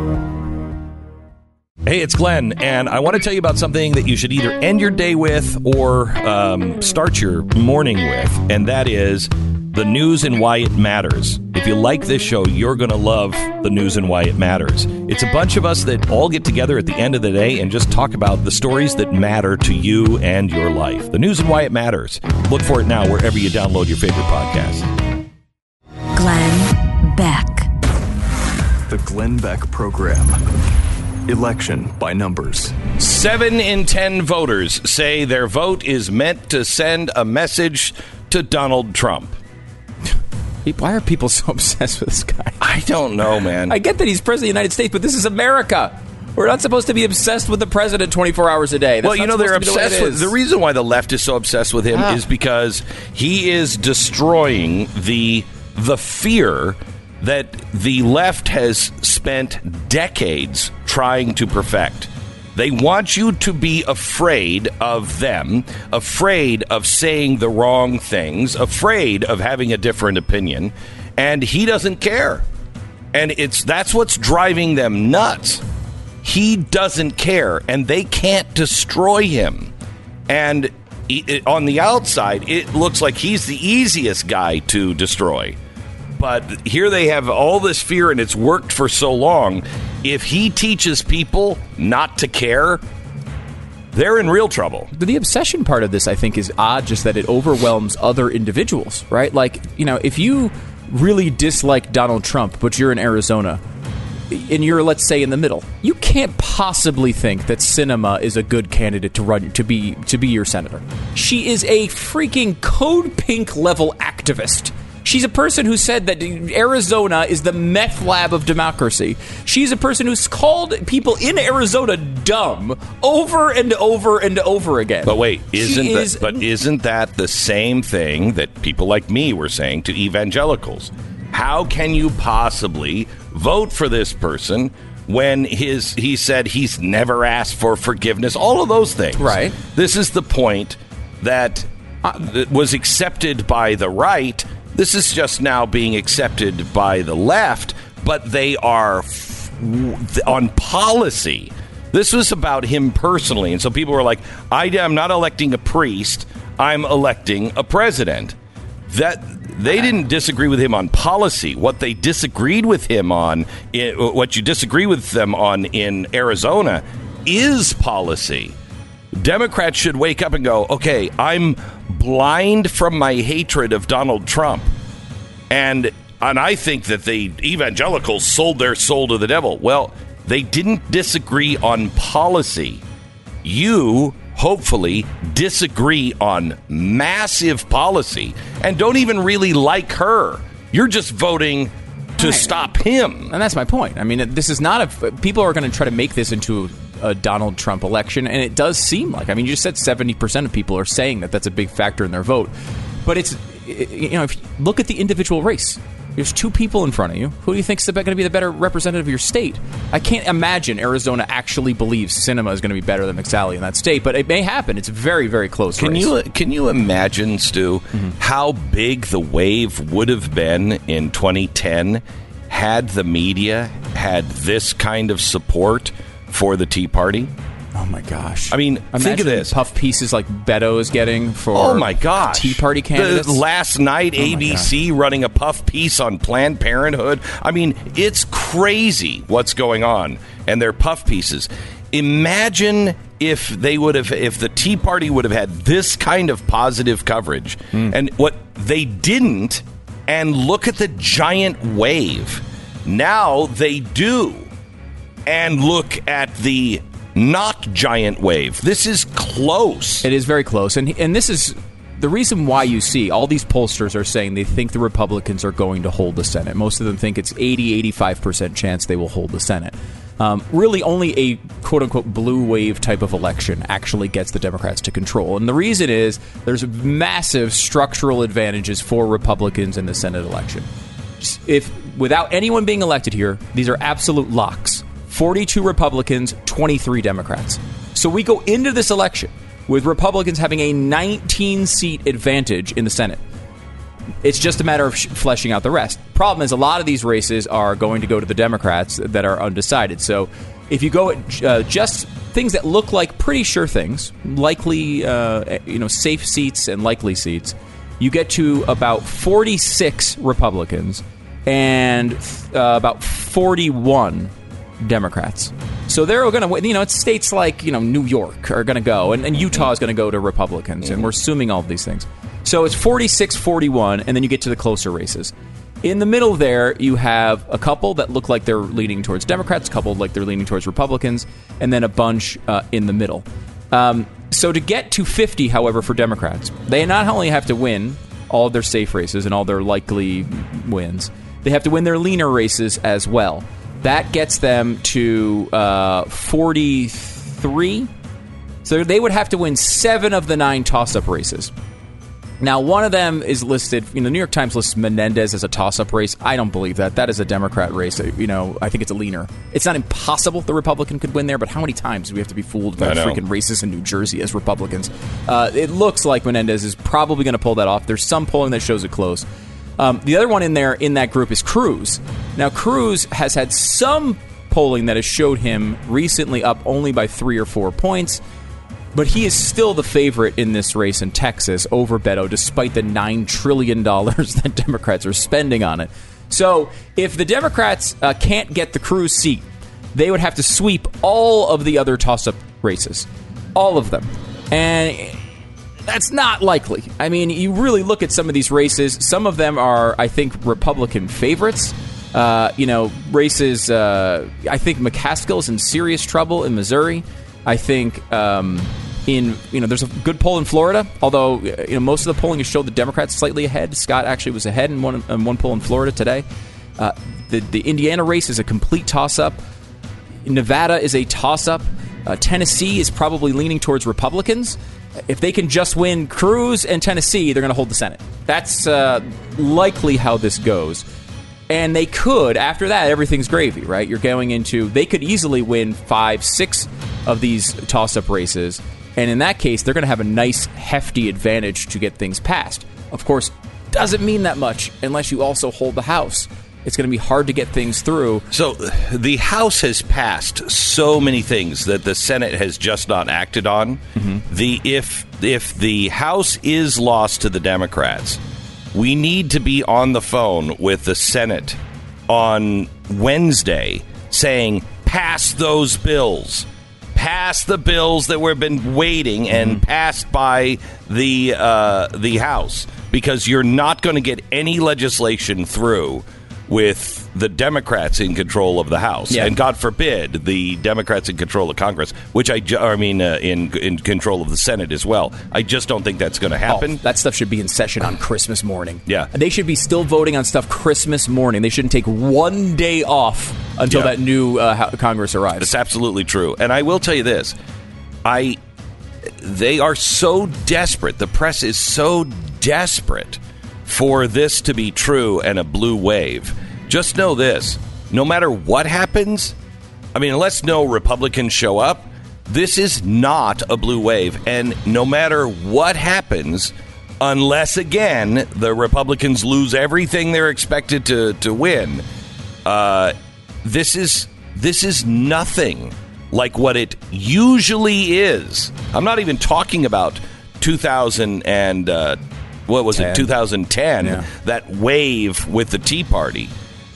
Hey, it's Glenn, and I want to tell you about something that you should either end your day with or start your morning with, and that is the news and why it matters. If you like this show, you're going to love the news and why it matters. It's a bunch of us that all get together at the end of the day and just talk about the stories that matter to you and your life. The news and why it matters. Look for it now wherever you download your favorite podcast. Glenn Beck. The Glenn Beck Program. Election by numbers. 7 in 10 voters say their vote is meant to send a message to Donald Trump. Why are people so obsessed with this guy? I don't know, man. I get that he's president of the United States, but this is America. We're not supposed to be obsessed with the president 24 hours a day. Well, they're obsessed with... The reason why the left is so obsessed with him is because he is destroying the fear that the left has spent decades trying to perfect. They want you to be afraid of them, afraid of saying the wrong things, afraid of having a different opinion, and he doesn't care. And that's what's driving them nuts. He doesn't care, and they can't destroy him. And on the outside, it looks like he's the easiest guy to destroy. But here they have all this fear, and it's worked for so long. If he teaches people not to care, they're in real trouble. The obsession part of this, I think, is odd, just that it overwhelms other individuals, right? Like, if you really dislike Donald Trump, but you're in Arizona, and you're, let's say, in the middle, you can't possibly think that Sinema is a good candidate to run to be your senator. She is a freaking Code Pink level activist. She's a person who said that Arizona is the meth lab of democracy. She's a person who's called people in Arizona dumb over and over and over again. But wait, isn't that the same thing that people like me were saying to evangelicals? How can you possibly vote for this person when he said he's never asked for forgiveness? All of those things. Right. This is the point that was accepted by the right. This is just now being accepted by the left, but they are on policy. This was about him personally, and so people were like, I'm not electing a priest, I'm electing a president. That they didn't disagree with him on policy. What they disagreed with him on, what you disagree with them on in Arizona, is policy. Democrats should wake up and go, okay, I'm blind from my hatred of Donald Trump. And I think that the evangelicals sold their soul to the devil. Well, they didn't disagree on policy. You, hopefully, disagree on massive policy and don't even really like her. You're just voting to stop him. And that's my point. I mean, this is not people are going to try to make this into a Donald Trump election, and it does seem like, you just said 70% of people are saying that that's a big factor in their vote. But if you look at the individual race, there's two people in front of you. Who do you think is going to be the better representative of your state? I can't imagine Arizona actually believes Sinema is going to be better than McSally in that state, but it may happen. It's a very, very close race. Can you imagine, Stu, how big the wave would have been in 2010 had the media had this kind of support for the Tea Party? Oh my gosh! Think of this: puff pieces like Beto is getting for Tea Party candidates. Last night, ABC running a puff piece on Planned Parenthood. It's crazy what's going on, and their puff pieces. Imagine if the Tea Party would have had this kind of positive coverage, and what they didn't. And look at the giant wave. Now they do. And look at the not giant wave. This is close. It is very close. And this is the reason why you see all these pollsters are saying they think the Republicans are going to hold the Senate. Most of them think it's 80-85% chance they will hold the Senate. Really only a quote-unquote blue wave type of election actually gets the Democrats to control. And the reason is there's massive structural advantages for Republicans in the Senate election. Without anyone being elected here, these are absolute locks. 42 Republicans, 23 Democrats. So we go into this election with Republicans having a 19-seat advantage in the Senate. It's just a matter of fleshing out the rest. Problem is, a lot of these races are going to go to the Democrats that are undecided. So if you go at just things that look like pretty sure things, likely, safe seats and likely seats, you get to about 46 Republicans and about 41 Democrats. So they're going to, it's states like, New York are going to go, and Utah is going to go to Republicans, and we're assuming all of these things. So it's 46-41, and then you get to the closer races. In the middle there, you have a couple that look like they're leaning towards Democrats, a couple like they're leaning towards Republicans, and then a bunch in the middle. So to get to 50, however, for Democrats, they not only have to win all of their safe races and all their likely wins, they have to win their leaner races as well. That gets them to 43. So they would have to win 7 of the 9 toss-up races. Now, one of them is listed, the New York Times lists Menendez as a toss-up race. I don't believe that. That is a Democrat race. I think it's a leaner. It's not impossible the Republican could win there, but how many times do we have to be fooled by freaking races in New Jersey as Republicans? It looks like Menendez is probably going to pull that off. There's some polling that shows it close. The other one in there in that group is Cruz. Now, Cruz has had some polling that has showed him recently up only by 3 or 4 points. But he is still the favorite in this race in Texas over Beto, despite the $9 trillion that Democrats are spending on it. So if the Democrats can't get the Cruz seat, they would have to sweep all of the other toss-up races. All of them. And that's not likely. I mean, you really look at some of these races. Some of them are, I think, Republican favorites. Races, I think McCaskill's in serious trouble in Missouri. I think there's a good poll in Florida, although most of the polling has showed the Democrats slightly ahead. Scott actually was ahead in one poll in Florida today. The Indiana race is a complete toss-up. Nevada is a toss-up. Tennessee is probably leaning towards Republicans. If they can just win Cruz and Tennessee, they're going to hold the Senate. That's likely how this goes. And they could, after that, everything's gravy, right? You're going into, they could easily win 5, 6 of these toss-up races. And in that case, they're going to have a nice, hefty advantage to get things passed. Of course, doesn't mean that much unless you also hold the House. It's going to be hard to get things through. So the House has passed so many things that the Senate has just not acted on. Mm-hmm. If the House is lost to the Democrats, we need to be on the phone with the Senate on Wednesday saying, pass those bills. Pass the bills that we've been waiting and passed by the House, because you're not going to get any legislation through with the Democrats in control of the House, and God forbid the Democrats in control of Congress, which in control of the Senate as well. I just don't think that's going to happen. That stuff should be in session on Christmas morning. Yeah, they should be still voting on stuff Christmas morning. They shouldn't take one day off until that new Congress arrives. That's absolutely true. And I will tell you this: they are so desperate. The press is so desperate for this to be true and a blue wave. Just know this: no matter what happens, unless no Republicans show up, this is not a blue wave. And no matter what happens, unless, again, the Republicans lose everything they're expected to win, this is nothing like what it usually is. I'm not even talking about 2010, that wave with the Tea Party.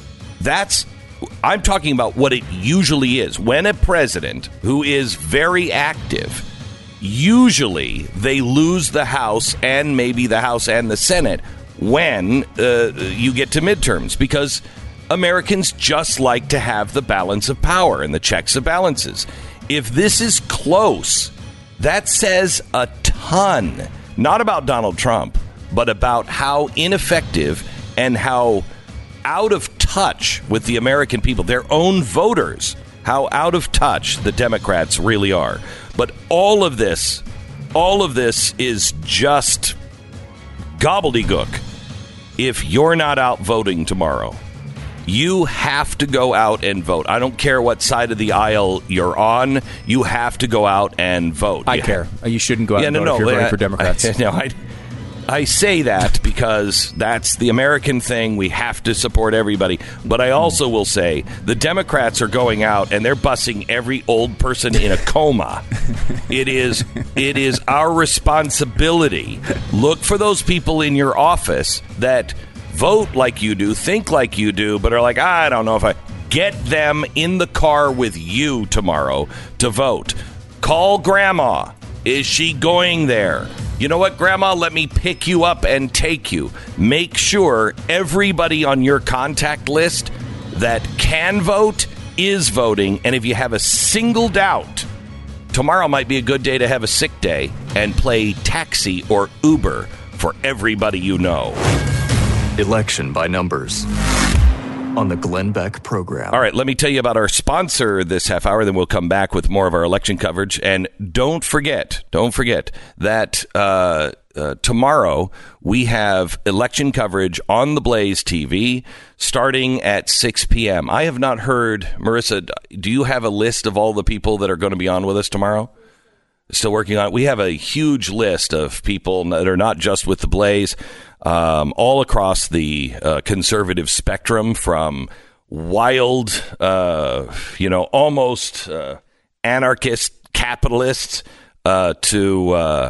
I'm talking about what it usually is. When a president who is very active, usually they lose the House and maybe the House and the Senate when you get to midterms, because Americans just like to have the balance of power and the checks and balances. If this is close, that says a ton, not about Donald Trump, but about how ineffective and how out of touch with the American people, their own voters, how out of touch the Democrats really are. But all of this is just gobbledygook. If you're not out voting tomorrow, you have to go out and vote. I don't care what side of the aisle you're on. You have to go out and vote. I care. You shouldn't go out and vote if you're voting for Democrats. I say that because that's the American thing. We have to support everybody. But I also will say the Democrats are going out and they're busing every old person in a coma. It is our responsibility. Look for those people in your office that vote like you do, think like you do, but are like, I don't know if I... Get them in the car with you tomorrow to vote. Call Grandma. Is she going there? You know what, Grandma? Let me pick you up and take you. Make sure everybody on your contact list that can vote is voting. And if you have a single doubt, tomorrow might be a good day to have a sick day and play taxi or Uber for everybody you know. Election by numbers on the Glenn Beck program. All right, let me tell you about our sponsor this half hour, then we'll come back with more of our election coverage. And don't forget that tomorrow we have election coverage on the Blaze TV starting at 6 p.m. I have not heard, Marissa, do you have a list of all the people that are going to be on with us tomorrow? Still working on it. We have a huge list of people that are not just with the Blaze, all across the conservative spectrum, from wild, almost anarchist capitalists to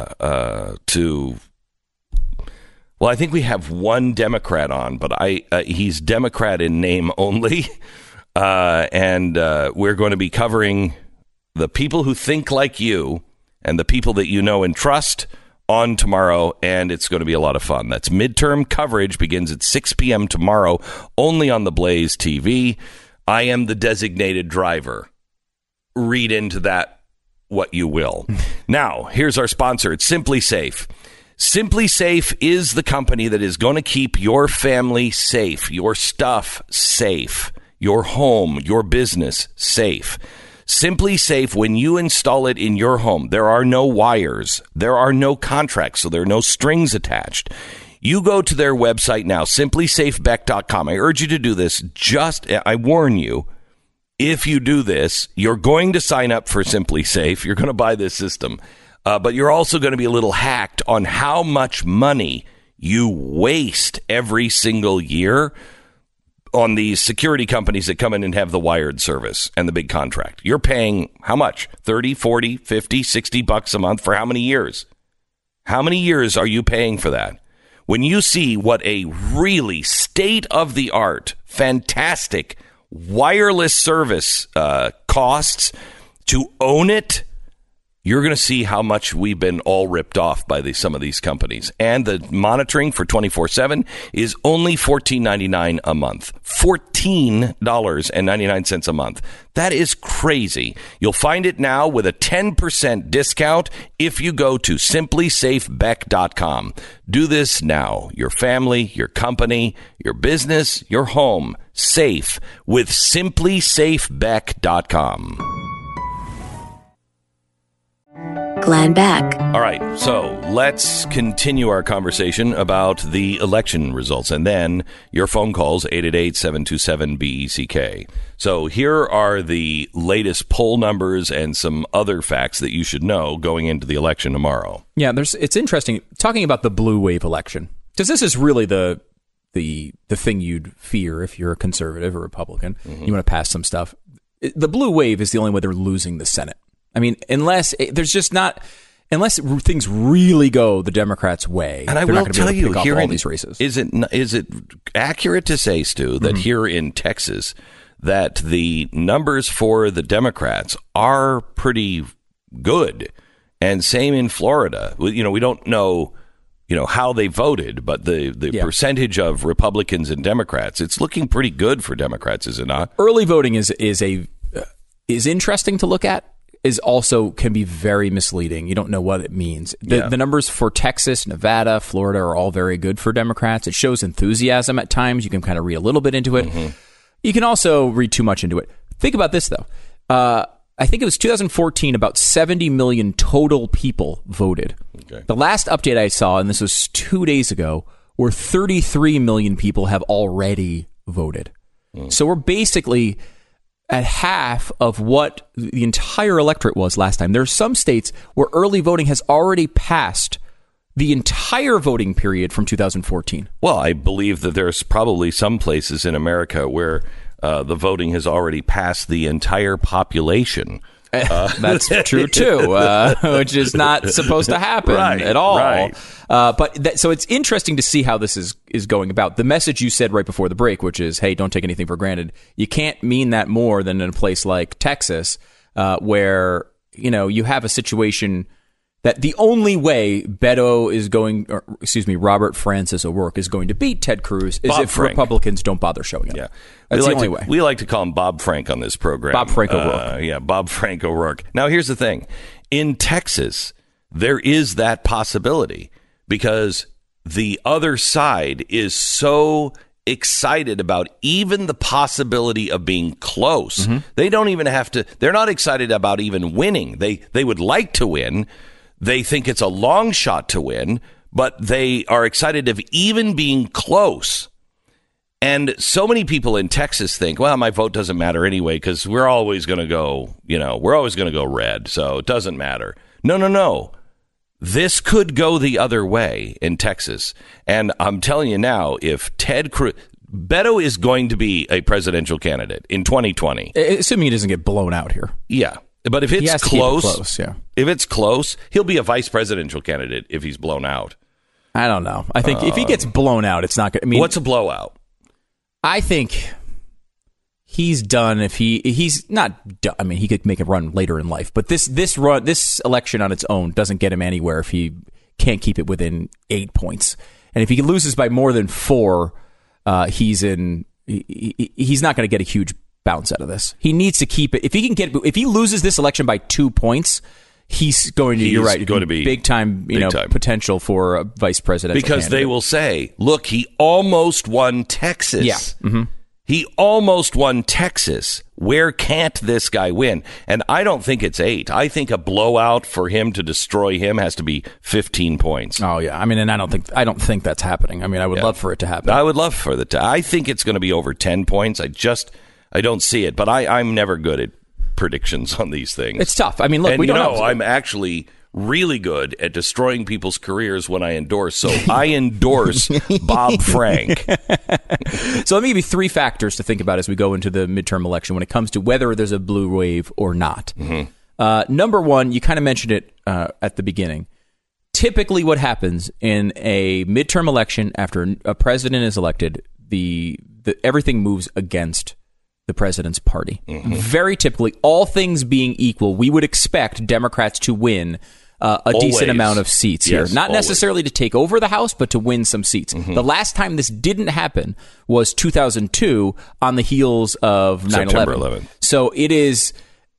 well, I think we have one Democrat on, but he's Democrat in name only, and we're going to be covering the people who think like you and the people that you know and trust on tomorrow, and it's going to be a lot of fun. That's midterm coverage, begins at 6 p.m. tomorrow, only on the Blaze TV. I am the designated driver. Read into that what you will. Now, here's our sponsor. It's Simply Safe. Simply Safe is the company that is going to keep your family safe, your stuff safe, your home, your business safe. Simply Safe, when you install it in your home, there are no wires, there are no contracts, so there are no strings attached. You go to their website now, simplysafebeck.com. I urge you to do this. I warn you, if you do this, you're going to sign up for Simply Safe. You're going to buy this system, but you're also going to be a little hacked on how much money you waste every single year on these security companies that come in and have the wired service and the big contract. You're paying how much? 30, 40, 50, 60 bucks a month for how many years? How many years are you paying for that? When you see what a really state-of-the-art, fantastic wireless service costs to own it, you're going to see how much we've been all ripped off by some of these companies. And the monitoring for 24/7 is only $14.99 a month. $14.99 a month. That is crazy. You'll find it now with a 10% discount if you go to simplysafebeck.com. Do this now. Your family, your company, your business, your home, safe with simplysafebeck.com. Glenn Beck. All right, so let's continue our conversation about the election results, and then your phone calls, 888-727-BECK. So here are the latest poll numbers and some other facts that you should know going into the election tomorrow. Yeah, it's interesting talking about the blue wave election, because this is really the thing you'd fear if you're a conservative or Republican. Mm-hmm. You want to pass some stuff. The blue wave is the only way they're losing the Senate. I mean, unless things really go the Democrats' way, and I will tell you, here in these races, is it accurate to say, Stu, that here in Texas, that the numbers for the Democrats are pretty good, and same in Florida. We don't know, how they voted, but the percentage of Republicans and Democrats, it's looking pretty good for Democrats, is it not? Early voting is interesting to look at. Is also can be very misleading. You don't know what it means. The numbers for Texas, Nevada, Florida are all very good for Democrats. It shows enthusiasm at times. You can kind of read a little bit into it. Mm-hmm. You can also read too much into it. Think about this, though. I think it was 2014, about 70 million total people voted. Okay. The last update I saw, and this was 2 days ago, where 33 million people have already voted. So we're basically at half of what the entire electorate was last time. There are some states where early voting has already passed the entire voting period from 2014. Well, I believe that there's probably some places in America where the voting has already passed the entire population. That's true, too, which is not supposed to happen at all. Right. So it's interesting to see how this is going about. The message you said right before the break, which is, hey, don't take anything for granted. You can't mean that more than in a place like Texas, where, you have a situation that the only way Robert Francis O'Rourke is going to beat Ted Cruz is Bob if Frank. Republicans don't bother showing up. Yeah. That's the only way. We like to call him Bob Frank on this program. Bob Frank O'Rourke. Yeah, Bob Frank O'Rourke. Now, here's the thing. In Texas, there is that possibility because the other side is so excited about even the possibility of being close. They don't even have to, they're not excited about even winning. They would like to win. They think it's a long shot to win, but they are excited of even being close. And so many people in Texas think, well, my vote doesn't matter anyway because we're always going to go, we're always going to go red, so it doesn't matter. No. This could go the other way in Texas. And I'm telling you now, if Ted Cruz, Beto is going to be a presidential candidate in 2020. Assuming he doesn't get blown out here. Yeah. But if it's He has to close, keep it close, yeah. If it's close, he'll be a vice presidential candidate if he's blown out. I don't know. I think if he gets blown out, it's not good. I mean, What's a blowout? I think he's done if he's not done. I mean, he could make a run later in life, but this election on its own doesn't get him anywhere if he can't keep it within 8 points. And if he loses by more than 4, he's not going to get a huge bounce out of this. He needs to keep it. If he loses this election by 2 points, he's going to. You're right. Going to be big time. Potential for a vice presidential because candidate. they will say, "Look, he almost won Texas. Yeah. Mm-hmm. He almost won Texas. Where can't this guy win?" And I don't think it's 8. I think a blowout for him to destroy him has to be 15 points. Oh yeah. I mean, and I don't think that's happening. I mean, I would love for it to happen. I would love for I think it's going to be over 10 points. I don't see it, but I'm never good at predictions on these things. It's tough. I mean, look, we don't know. I'm actually really good at destroying people's careers when I endorse. So I endorse Bob Frank. So let me give you 3 factors to think about as we go into the midterm election when it comes to whether there's a blue wave or not. Mm-hmm. Number 1, you kind of mentioned it at the beginning. Typically what happens in a midterm election after a president is elected, everything moves against the president's party. Mm-hmm. Very typically, all things being equal, we would expect Democrats to win a decent amount of seats here. Not necessarily to take over the House, but to win some seats. Mm-hmm. The last time this didn't happen was 2002 on the heels of 9/11. September 11th. So it is,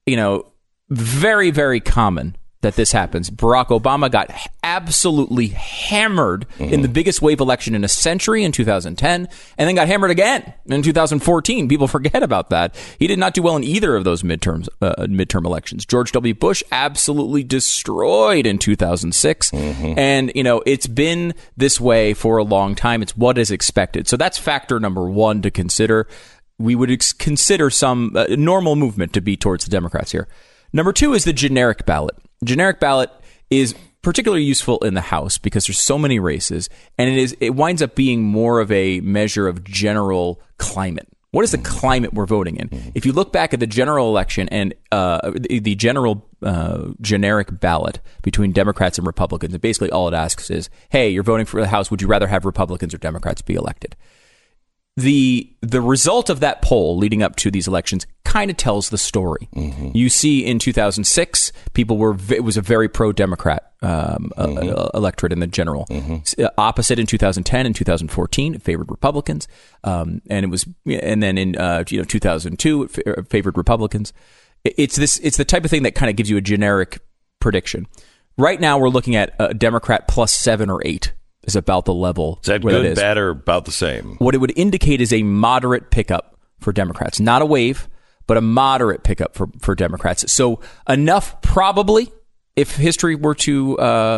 very, very common that this happens. Barack Obama got absolutely hammered in the biggest wave election in a century in 2010, and then got hammered again in 2014. People forget about that. He did not do well in either of those midterm elections. George W. Bush absolutely destroyed in 2006, and it's been this way for a long time. It's what is expected. So that's factor number 1 to consider. We would consider some normal movement to be towards the Democrats here. Number 2 is the generic ballot. Generic ballot is particularly useful in the House because there's so many races, and it winds up being more of a measure of general climate. What is the climate we're voting in? If you look back at the general election and the general generic ballot between Democrats and Republicans, and basically all it asks is, hey, you're voting for the House. Would you rather have Republicans or Democrats be elected? The result of that poll leading up to these elections kind of tells the story. Mm-hmm. You see in 2006, it was a very pro-Democrat electorate in the general. Mm-hmm. Opposite in 2010 and 2014, it favored Republicans. And then in 2002, it favored Republicans. It's the type of thing that kind of gives you a generic prediction. Right now, we're looking at a Democrat plus 7 or 8. Is about the level. Is that good, bad, or about the same? What it would indicate is a moderate pickup for Democrats. Not a wave, but a moderate pickup for Democrats. So enough, probably, if history were to,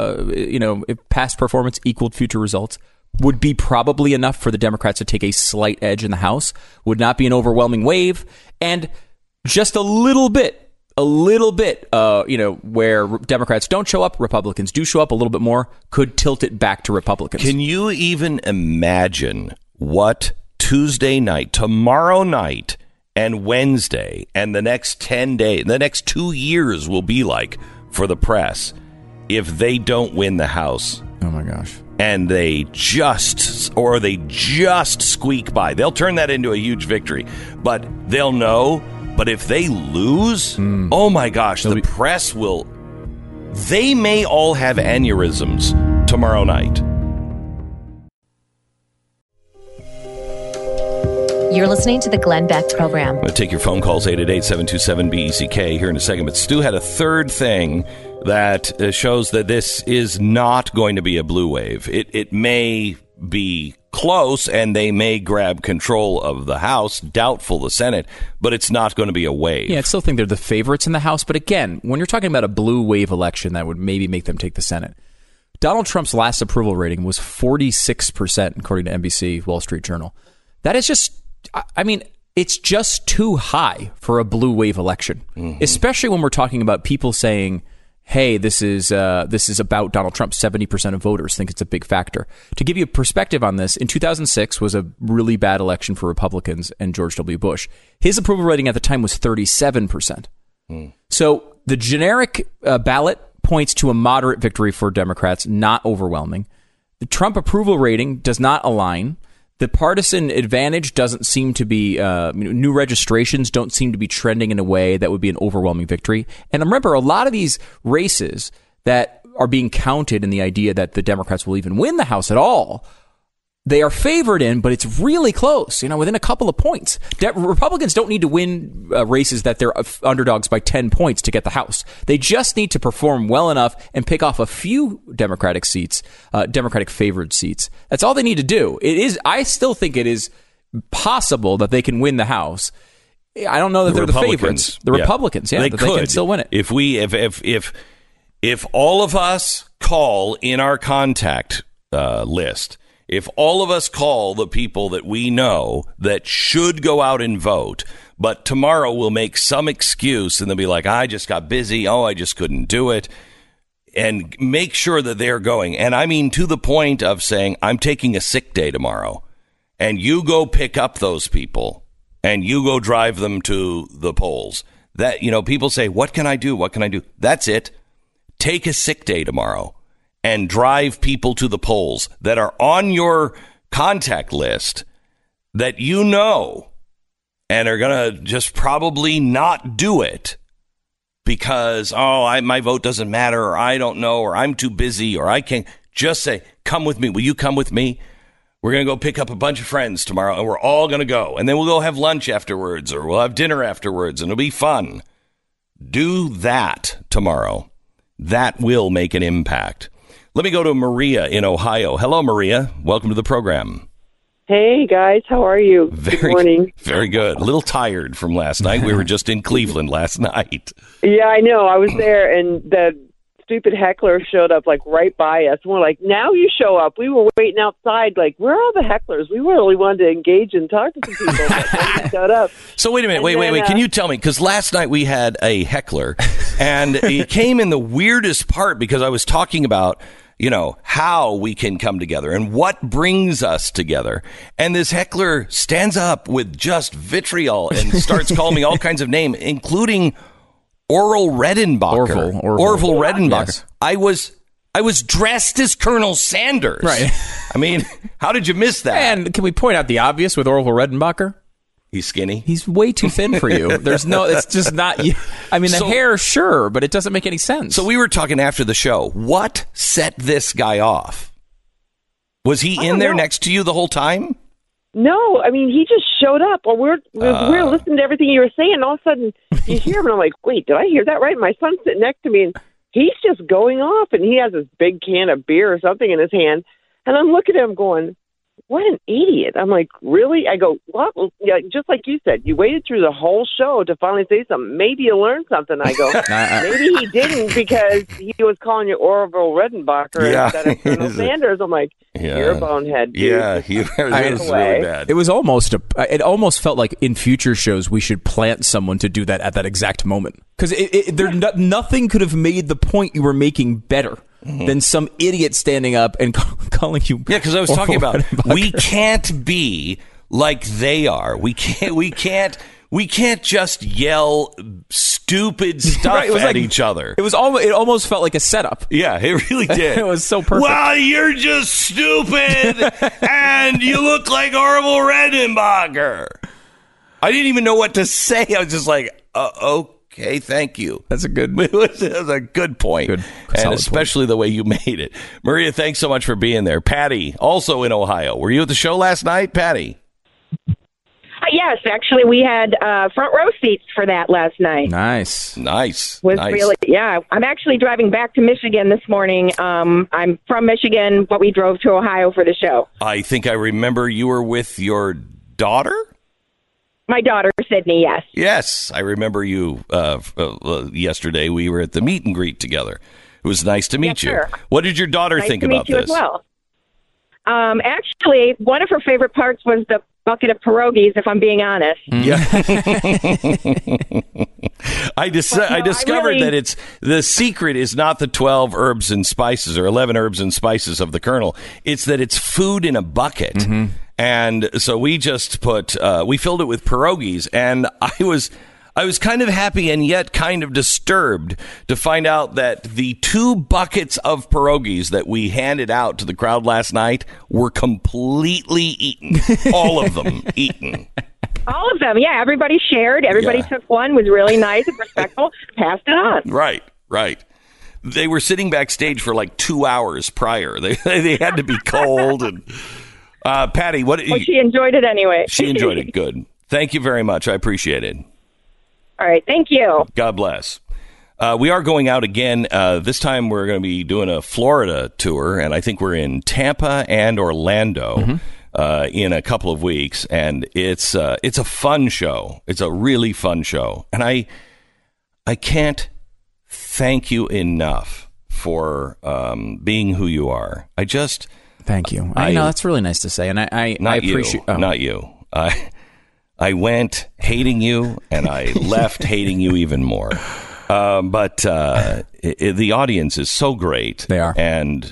if past performance equaled future results, would be probably enough for the Democrats to take a slight edge in the House. Would not be an overwhelming wave. And just a little bit, where Democrats don't show up, Republicans do show up a little bit more, could tilt it back to Republicans. Can you even imagine what Tuesday night, tomorrow night, and Wednesday, and the next 10 days, the next 2 years will be like for the press if they don't win the House? Oh, my gosh. And they just squeak by. They'll turn that into a huge victory, but they'll know. But if they lose, oh my gosh, the press will they may all have aneurysms tomorrow night. You're listening to the Glenn Beck Program. I'm going to take your phone calls, 888-727-BECK, here in a second. But Stu had a third thing that shows that this is not going to be a blue wave. It may be close, and they may grab control of the House, doubtful the Senate, but it's not going to be a wave. Yeah, I still think they're the favorites in the House. But again, when you're talking about a blue wave election, that would maybe make them take the Senate. Donald Trump's last approval rating was 46%, according to NBC Wall Street Journal. That is just, I mean, it's just too high for a blue wave election, especially when we're talking about people saying, hey, this is about Donald Trump. 70% of voters think it's a big factor. To give you a perspective on this, in 2006 was a really bad election for Republicans and George W. Bush. His approval rating at the time was 37%. So the generic ballot points to a moderate victory for Democrats, not overwhelming. The Trump approval rating does not align. The partisan advantage doesn't seem to be, new registrations don't seem to be trending in a way that would be an overwhelming victory. And remember, a lot of these races that are being counted in the idea that the Democrats will even win the House at all, they are favored in, but it's really close, within a couple of points. Republicans don't need to win races that they're underdogs by 10 points to get the House. They just need to perform well enough and pick off a few Democratic seats, Democratic favored seats. That's all they need to do. I still think it is possible that they can win the House. I don't know that they're the favorites. The Republicans, they can still win it. If all of us call in our contact list, if all of us call the people that we know that should go out and vote, but tomorrow we'll make some excuse and they'll be like, I just got busy. Oh, I just couldn't do it. And make sure that they're going. And I mean, to the point of saying, I'm taking a sick day tomorrow. And you go pick up those people and you go drive them to the polls. That, people say, what can I do? What can I do? That's it. Take a sick day tomorrow and drive people to the polls that are on your contact list that and are going to just probably not do it because, my vote doesn't matter, or I don't know, or I'm too busy, or I can't. Just say, come with me. Will you come with me? We're going to go pick up a bunch of friends tomorrow, and we're all going to go. And then we'll go have lunch afterwards, or we'll have dinner afterwards, and it'll be fun. Do that tomorrow. That will make an impact. Let me go to Maria in Ohio. Hello, Maria. Welcome to the program. Hey, guys. How are you? Good morning. Very good. A little tired from last night. We were just in Cleveland last night. Yeah, I know. I was there, and the stupid heckler showed up, right by us. And we're like, now you show up. We were waiting outside, where are all the hecklers? We really wanted to engage and talk to some people, but nobody showed up. So wait a minute. Wait. Can you tell me? Because last night we had a heckler, and it came in the weirdest part because I was talking about how we can come together and what brings us together. And this heckler stands up with just vitriol and starts calling me all kinds of names, including Orville Redenbacher. Orville Redenbacher. Yes. I was dressed as Colonel Sanders. Right. I mean, how did you miss that? And can we point out the obvious with Orville Redenbacher? He's skinny. He's way too thin for you. It's just not. I mean, the hair, sure, but it doesn't make any sense. So we were talking after the show. What set this guy off? Was he in there next to you the whole time? No, I mean, he just showed up. Well, we're listening to everything you were saying. And all of a sudden, you hear him, and I'm like, wait, did I hear that right? My son's sitting next to me, and he's just going off, and he has this big can of beer or something in his hand. And I'm looking at him going, what an idiot. I'm like, really? I go, well, yeah, just like you said, you waited through the whole show to finally say something. Maybe you learned something. I go, maybe he didn't because he was calling you Orville Redenbacher instead of Colonel Sanders. I'm like, you're a bonehead, dude. Yeah, he was really bad. It was it almost felt like in future shows we should plant someone to do that at that exact moment. Because nothing could have made the point you were making better than some idiot standing up and calling you. Yeah, because I was talking about we can't be like they are. We can't just yell stupid stuff at each other. It almost felt like a setup. Yeah, it really did. It was so perfect. Well, you're just stupid, and you look like Orville Redenbacher. I didn't even know what to say. I was just like, okay. Okay, thank you. That's a good. That's a good point, Good, and solid especially the way you made it, Maria. Thanks so much for being there. Patty, also in Ohio. Were you at the show last night, Patty? Yes, actually, we had front row seats for that last night. Nice. Really, yeah. I'm actually driving back to Michigan this morning. I'm from Michigan, but we drove to Ohio for the show. I think I remember you were with your daughter? My daughter, Sydney, yes. Yes, I remember you yesterday. We were at the meet and greet together. It was nice to meet you. Sir. What did your daughter think about nice to meet this? you as well. Actually, one of her favorite parts was the bucket of pierogies, if I'm being honest. Yeah. I discovered that it's the secret is not the 12 herbs and spices or 11 herbs and spices of the Colonel. It's that it's food in a bucket. Mm-hmm. And so we just we filled it with pierogies, and I was kind of happy and yet kind of disturbed to find out that the 2 buckets of pierogies that we handed out to the crowd last night were completely eaten. All of them eaten. All of them, yeah. Everybody shared. Everybody took one, was really nice and respectful, passed it on. Right. They were sitting backstage for like 2 hours prior. They had to be cold. And Patty, she enjoyed it anyway. She enjoyed it. Good. Thank you very much. I appreciate it. All right. Thank you. God bless. We are going out again. This time we're going to be doing a Florida tour, and I think we're in Tampa and Orlando in a couple of weeks. And it's a fun show. It's a really fun show. And I can't thank you enough for being who you are. Thank you. I know that's really nice to say, and I appreciate. Not you. I went hating you, and I left hating you even more. But the audience is so great. They are, and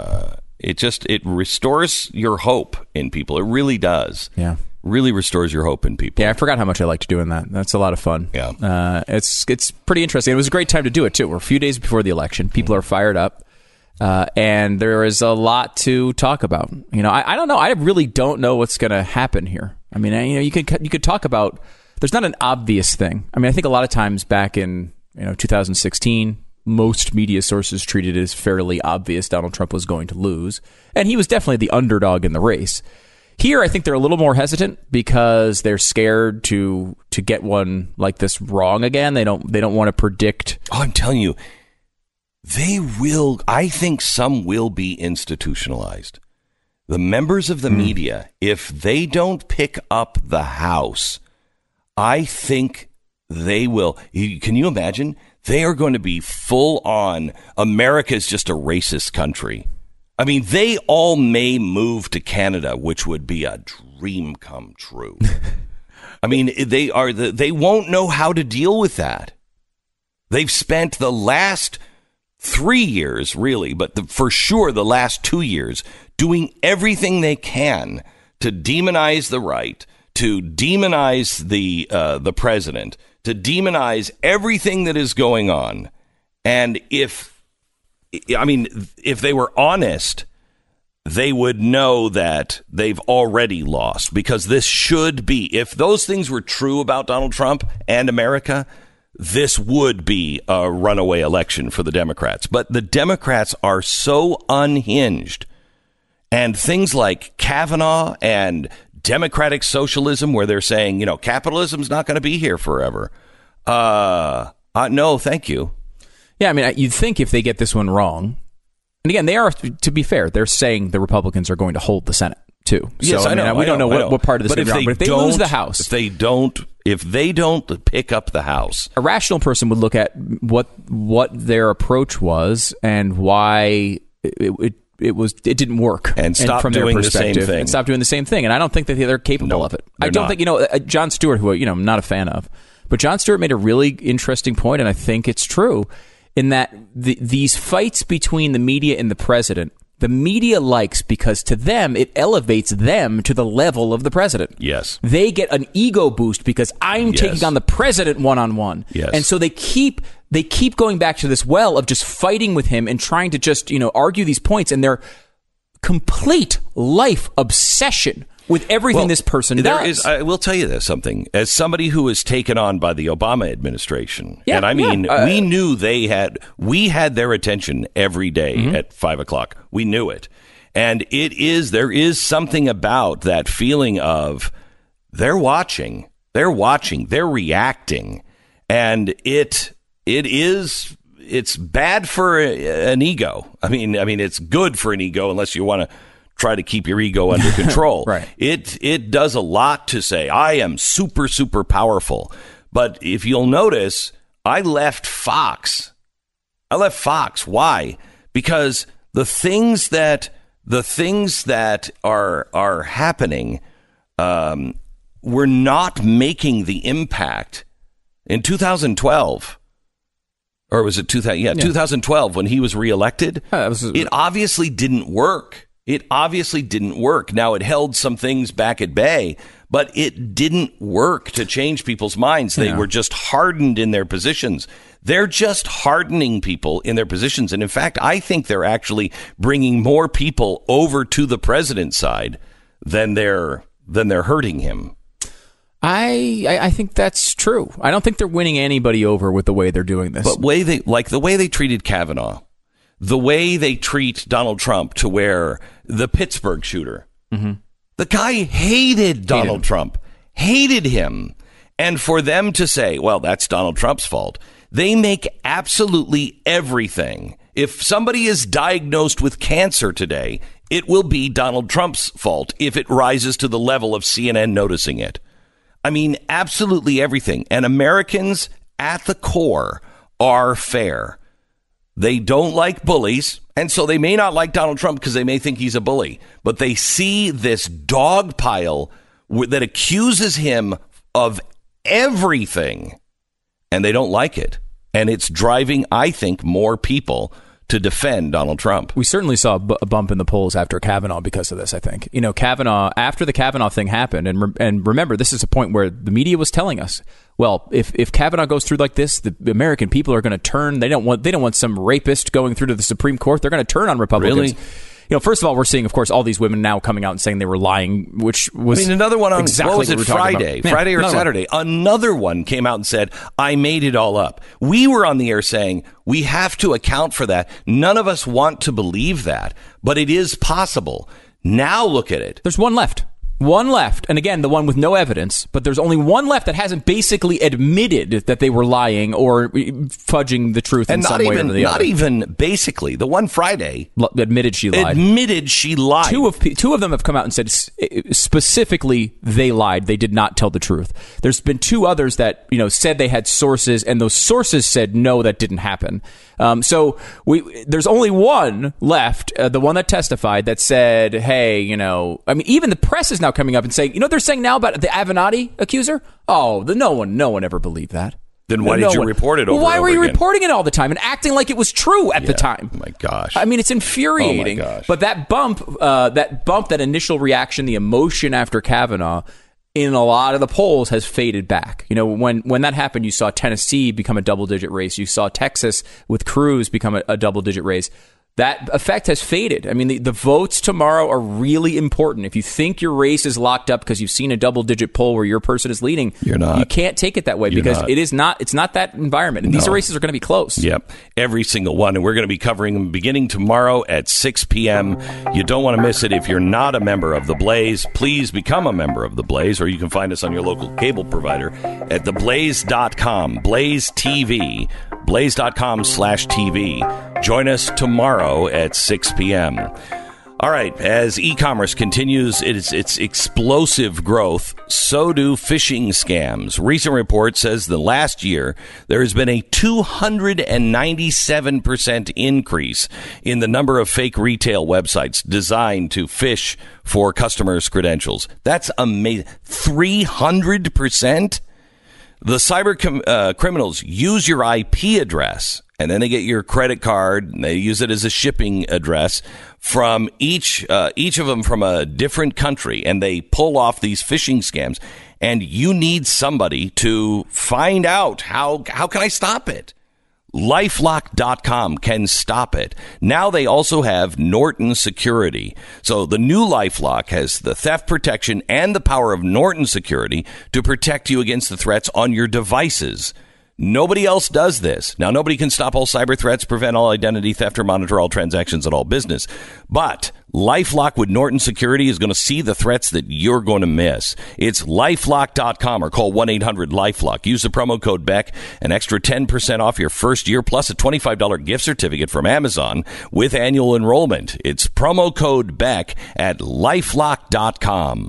it restores your hope in people. It really does. Yeah, really restores your hope in people. Yeah, I forgot how much I liked doing that. That's a lot of fun. Yeah, it's pretty interesting. It was a great time to do it too. We're a few days before the election. People are fired up. And there is a lot to talk about. I don't know. I really don't know what's going to happen here. I mean, you could talk about. There's not an obvious thing. I mean, I think a lot of times back in 2016, most media sources treated it as fairly obvious Donald Trump was going to lose, and he was definitely the underdog in the race. Here, I think they're a little more hesitant because they're scared to get one like this wrong again. They don't want to predict. Oh, I'm telling you. They will, I think some will be institutionalized. The members of the media, if they don't pick up the House, I think they will. Can you imagine? They are going to be full on. America is just a racist country. I mean, they all may move to Canada, which would be a dream come true. I mean, they won't know how to deal with that. They've spent the last 3 years, really, but for sure the last 2 years, doing everything they can to demonize the right, to demonize the president, to demonize everything that is going on. And if they were honest, they would know that they've already lost, because this should be, if those things were true about Donald Trump and America, this would be a runaway election for the Democrats. But the Democrats are so unhinged. And things like Kavanaugh and democratic socialism, where they're saying, capitalism's not going to be here forever. No, thank you. Yeah, I mean, you'd think if they get this one wrong, and again, they are, to be fair, they're saying the Republicans are going to hold the Senate, too. Yes, so, I know. We don't know what part of this is wrong. But if they lose the House. If they don't pick up the House, a rational person would look at what their approach was and why it didn't work, and stop from doing their the same thing, and stop doing the same thing. And I don't think that they're capable of it. I don't think Jon Stewart, who I'm not a fan of, but Jon Stewart made a really interesting point, and I think it's true, in that these fights between the media and the president. The media likes because to them, it elevates them to the level of the president. Yes. They get an ego boost because I'm taking on the president one-on-one. Yes. And so they keep going back to this well of just fighting with him and trying to just, argue these points. And their complete life obsession with everything this person does. I will tell you this something. As somebody who was taken on by the Obama administration, and I mean, we knew we had their attention every day at 5 o'clock. We knew it. And there is something about that feeling of they're watching, they're reacting. And it's bad for an ego. I mean, it's good for an ego unless you want to try to keep your ego under control. Right. It does a lot to say, I am super, super powerful. But if you'll notice, I left Fox. Why? Because the things that are happening, we're not making the impact. In 2012, or was it 2012 when he was reelected? It obviously didn't work. Now, it held some things back at bay, but it didn't work to change people's minds. They were just hardened in their positions. They're just hardening people in their positions. And in fact, I think they're actually bringing more people over to the president's side than they're hurting him. I think that's true. I don't think they're winning anybody over with the way they're doing this. But the way they treated Kavanaugh, the way they treat Donald Trump, to where the Pittsburgh shooter, the guy hated Donald Trump, hated him. And for them to say, well, that's Donald Trump's fault. They make absolutely everything. If somebody is diagnosed with cancer today, it will be Donald Trump's fault if it rises to the level of CNN noticing it. I mean, absolutely everything. And Americans at the core are fair. They don't like bullies, and so they may not like Donald Trump because they may think he's a bully. But they see this dog pile that accuses him of everything, and they don't like it. And it's driving, I think, more people to defend Donald Trump. We certainly saw a bump in the polls after Kavanaugh because of this, I think. You know, Kavanaugh, after the Kavanaugh thing happened, and remember, this is a point where the media was telling us, well, if Kavanaugh goes through like this, the American people are going to turn. They don't want some rapist going through to the Supreme Court. They're going to turn on Republicans. Really? You know, first of all, we're seeing, of course, all these women now coming out and saying they were lying, which was another one on exactly what was it, Friday or Saturday? Another one came out and said, I made it all up. We were on the air saying we have to account for that. None of us want to believe that, but it is possible. Now look at it. There's one left. And again, the one with no evidence, but there's only one left that hasn't basically admitted that they were lying or fudging the truth in some way or the other. Not even basically. The one Friday admitted she lied. Two of them have come out and said specifically they lied. They did not tell the truth. There's been two others that, you know, said they had sources, and those sources said no, that didn't happen. So there's only one left, the one that testified, that said, hey, you know, I mean, even the press is now coming up and saying, you know, they're saying now about the Avenatti accuser. Oh, no one ever believed that. Then why did you report it over and over Why were you again? reporting it all the time and acting like it was true at the time? Oh my gosh. I mean, it's infuriating. Oh my gosh. But that bump, that initial reaction, the emotion after Kavanaugh, in a lot of the polls has faded back. You know, when that happened, you saw Tennessee become a double-digit race. You saw Texas with Cruz become a double-digit race. That effect has faded. I mean, the votes tomorrow are really important. If you think your race is locked up because you've seen a double-digit poll where your person is leading, you're not. You can't take it that way because it is not. It's not that environment. And these races are going to be close. Yep, every single one. And we're going to be covering them beginning tomorrow at 6 p.m. You don't want to miss it. If you're not a member of The Blaze, please become a member of The Blaze, or you can find us on your local cable provider at theblaze.com, Blaze TV, blaze.com/TV. Join us tomorrow at 6 p.m. All right, as e-commerce continues its explosive growth, so do phishing scams. Recent report says the last year there has been a 297% increase in the number of fake retail websites designed to phish for customers' credentials. That's amazing. 300%? The cyber criminals use your IP address, and then they get your credit card, and they use it as a shipping address from each of them from a different country, and they pull off these phishing scams. And you need somebody to find out how can I stop it? LifeLock.com can stop it. Now they also have Norton Security. So the new LifeLock has the theft protection and the power of Norton Security to protect you against the threats on your devices. Nobody else does this. Now, nobody can stop all cyber threats, prevent all identity theft, or monitor all transactions at all business. But LifeLock with Norton Security is going to see the threats that you're going to miss. It's LifeLock.com or call 1-800-LifeLock. Use the promo code Beck, an extra 10% off your first year, plus a $25 gift certificate from Amazon with annual enrollment. It's promo code Beck at LifeLock.com.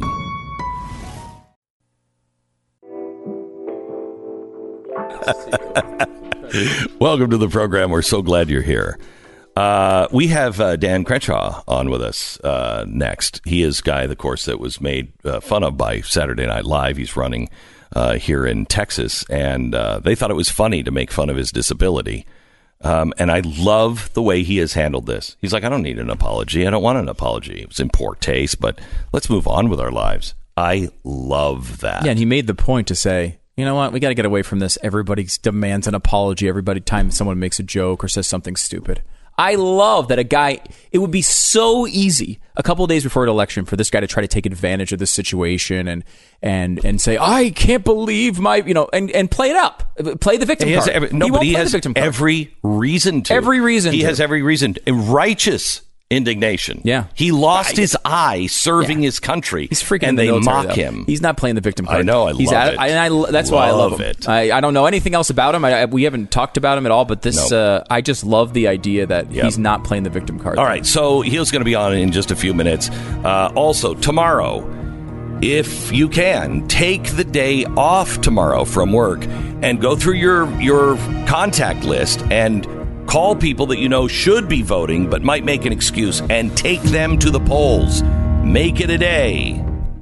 Welcome to the program. We're so glad you're here. We have Dan Crenshaw on with us next. He is a guy, of course, that was made fun of by Saturday Night Live. He's running here in Texas, and they thought it was funny to make fun of his disability. And I love the way he has handled this. He's like, I don't need an apology. I don't want an apology. It was in poor taste, but let's move on with our lives. I love that. Yeah, and he made the point to say, you know what? We got to get away from this. Everybody demands an apology every time someone makes a joke or says something stupid. I love that it would be so easy a couple of days before an election for this guy to try to take advantage of this situation and say, I can't believe and play it up. Play the victim card. He has every reason to. He has every reason. Righteous indignation. Yeah. He lost his eye serving his country. He's freaking and they mock him. He's not playing the victim card. I know. That's why I love him. I don't know anything else about him. We haven't talked about him at all, but this, I just love the idea that he's not playing the victim card. All right. So he's going to be on in just a few minutes. Also, tomorrow, if you can, take the day off tomorrow from work and go through your contact list and call people that you know should be voting but might make an excuse and take them to the polls. Make it a day.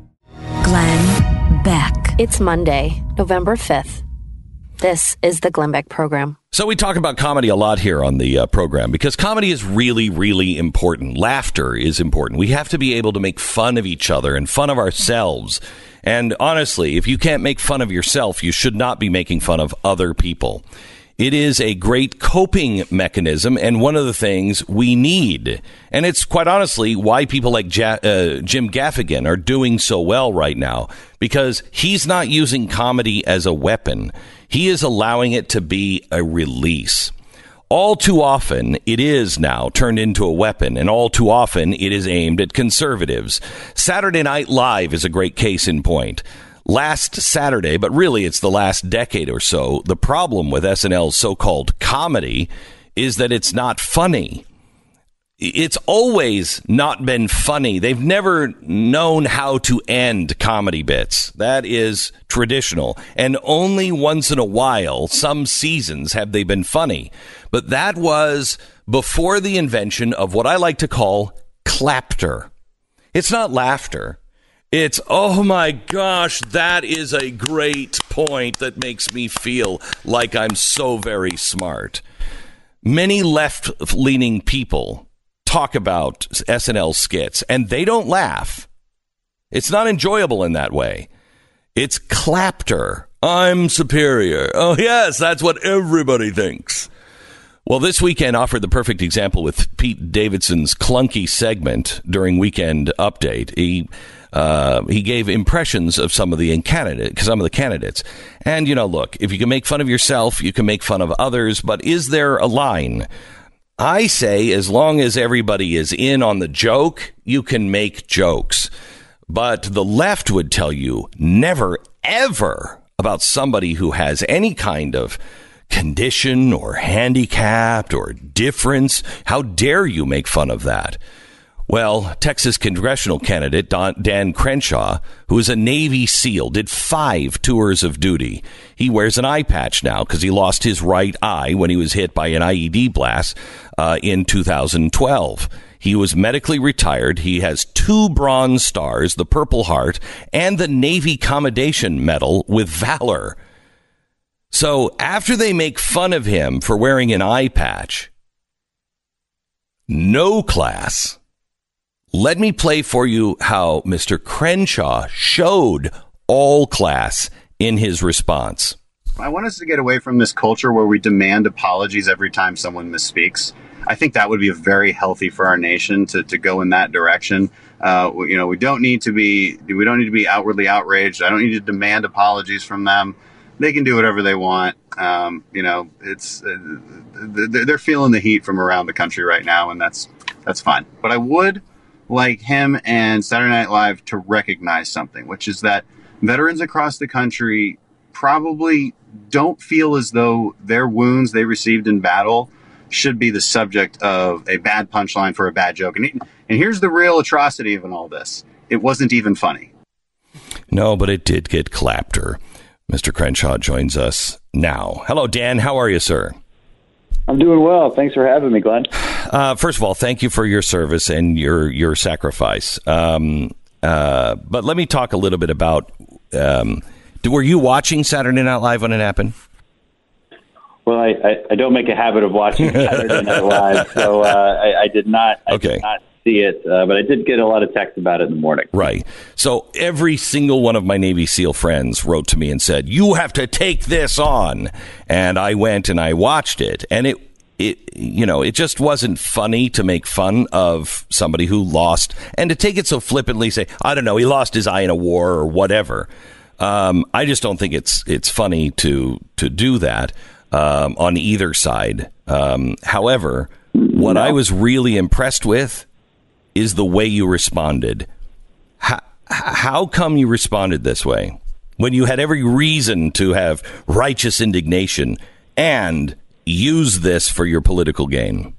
Glenn Beck. It's Monday, November 5th. This is the Glenn Beck Program. So we talk about comedy a lot here on the program because comedy is really, really important. Laughter is important. We have to be able to make fun of each other and fun of ourselves. And honestly, if you can't make fun of yourself, you should not be making fun of other people. It is a great coping mechanism and one of the things we need. And it's quite honestly why people like Jim Gaffigan are doing so well right now, because he's not using comedy as a weapon. He is allowing it to be a release. All too often, it is now turned into a weapon, and all too often, it is aimed at conservatives. Saturday Night Live is a great case in point. Last Saturday, but really it's the last decade or so, the problem with SNL's so-called comedy is that it's not funny. It's always not been funny. They've never known how to end comedy bits. That is traditional. And only once in a while, some seasons, have they been funny. But that was before the invention of what I like to call clapter. It's not laughter. It's, oh my gosh, that is a great point that makes me feel like I'm so very smart. Many left-leaning people talk about SNL skits, and they don't laugh. It's not enjoyable in that way. It's clapter. I'm superior. Oh, yes, that's what everybody thinks. Well, this weekend offered the perfect example with Pete Davidson's clunky segment during Weekend Update. He gave impressions of some of the candidates. And, look, if you can make fun of yourself, you can make fun of others. But is there a line? I say as long as everybody is in on the joke, you can make jokes. But the left would tell you never, ever about somebody who has any kind of condition or handicapped or difference. How dare you make fun of that? Well, Texas congressional candidate Dan Crenshaw, who is a Navy SEAL, did 5 tours of duty. He wears an eye patch now because he lost his right eye when he was hit by an IED blast in 2012. He was medically retired. He has 2 Bronze Stars, the Purple Heart, and the Navy Commendation Medal with Valor. So after they make fun of him for wearing an eye patch, no class. Let me play for you how Mr. Crenshaw showed all class in his response. I want us to get away from this culture where we demand apologies every time someone misspeaks. I think that would be very healthy for our nation to go in that direction. We don't need to be outwardly outraged. I don't need to demand apologies from them. They can do whatever they want. It's they're feeling the heat from around the country right now, and that's fine. But I would like him and Saturday Night Live to recognize something, which is that veterans across the country probably don't feel as though their wounds they received in battle should be the subject of a bad punchline for a bad joke. And here's the real atrocity of all this. It wasn't even funny. No, but it did get clapter. Mr. Crenshaw joins us now. Hello, Dan. How are you, sir? I'm doing well. Thanks for having me, Glenn. First of all, thank you for your service and your sacrifice. But let me talk a little bit about, were you watching Saturday Night Live when it happened? Well, I don't make a habit of watching Saturday Night Live, so I did not. I did not see it, but I did get a lot of text about it in the morning. Right. So every single one of my Navy SEAL friends wrote to me and said, "You have to take this on." And I went and I watched it, and it just wasn't funny to make fun of somebody who lost and to take it so flippantly, say, I don't know, he lost his eye in a war or whatever. I just don't think it's funny to do that. On either side. However, what I was really impressed with is the way you responded. How come you responded this way when you had every reason to have righteous indignation and use this for your political gain?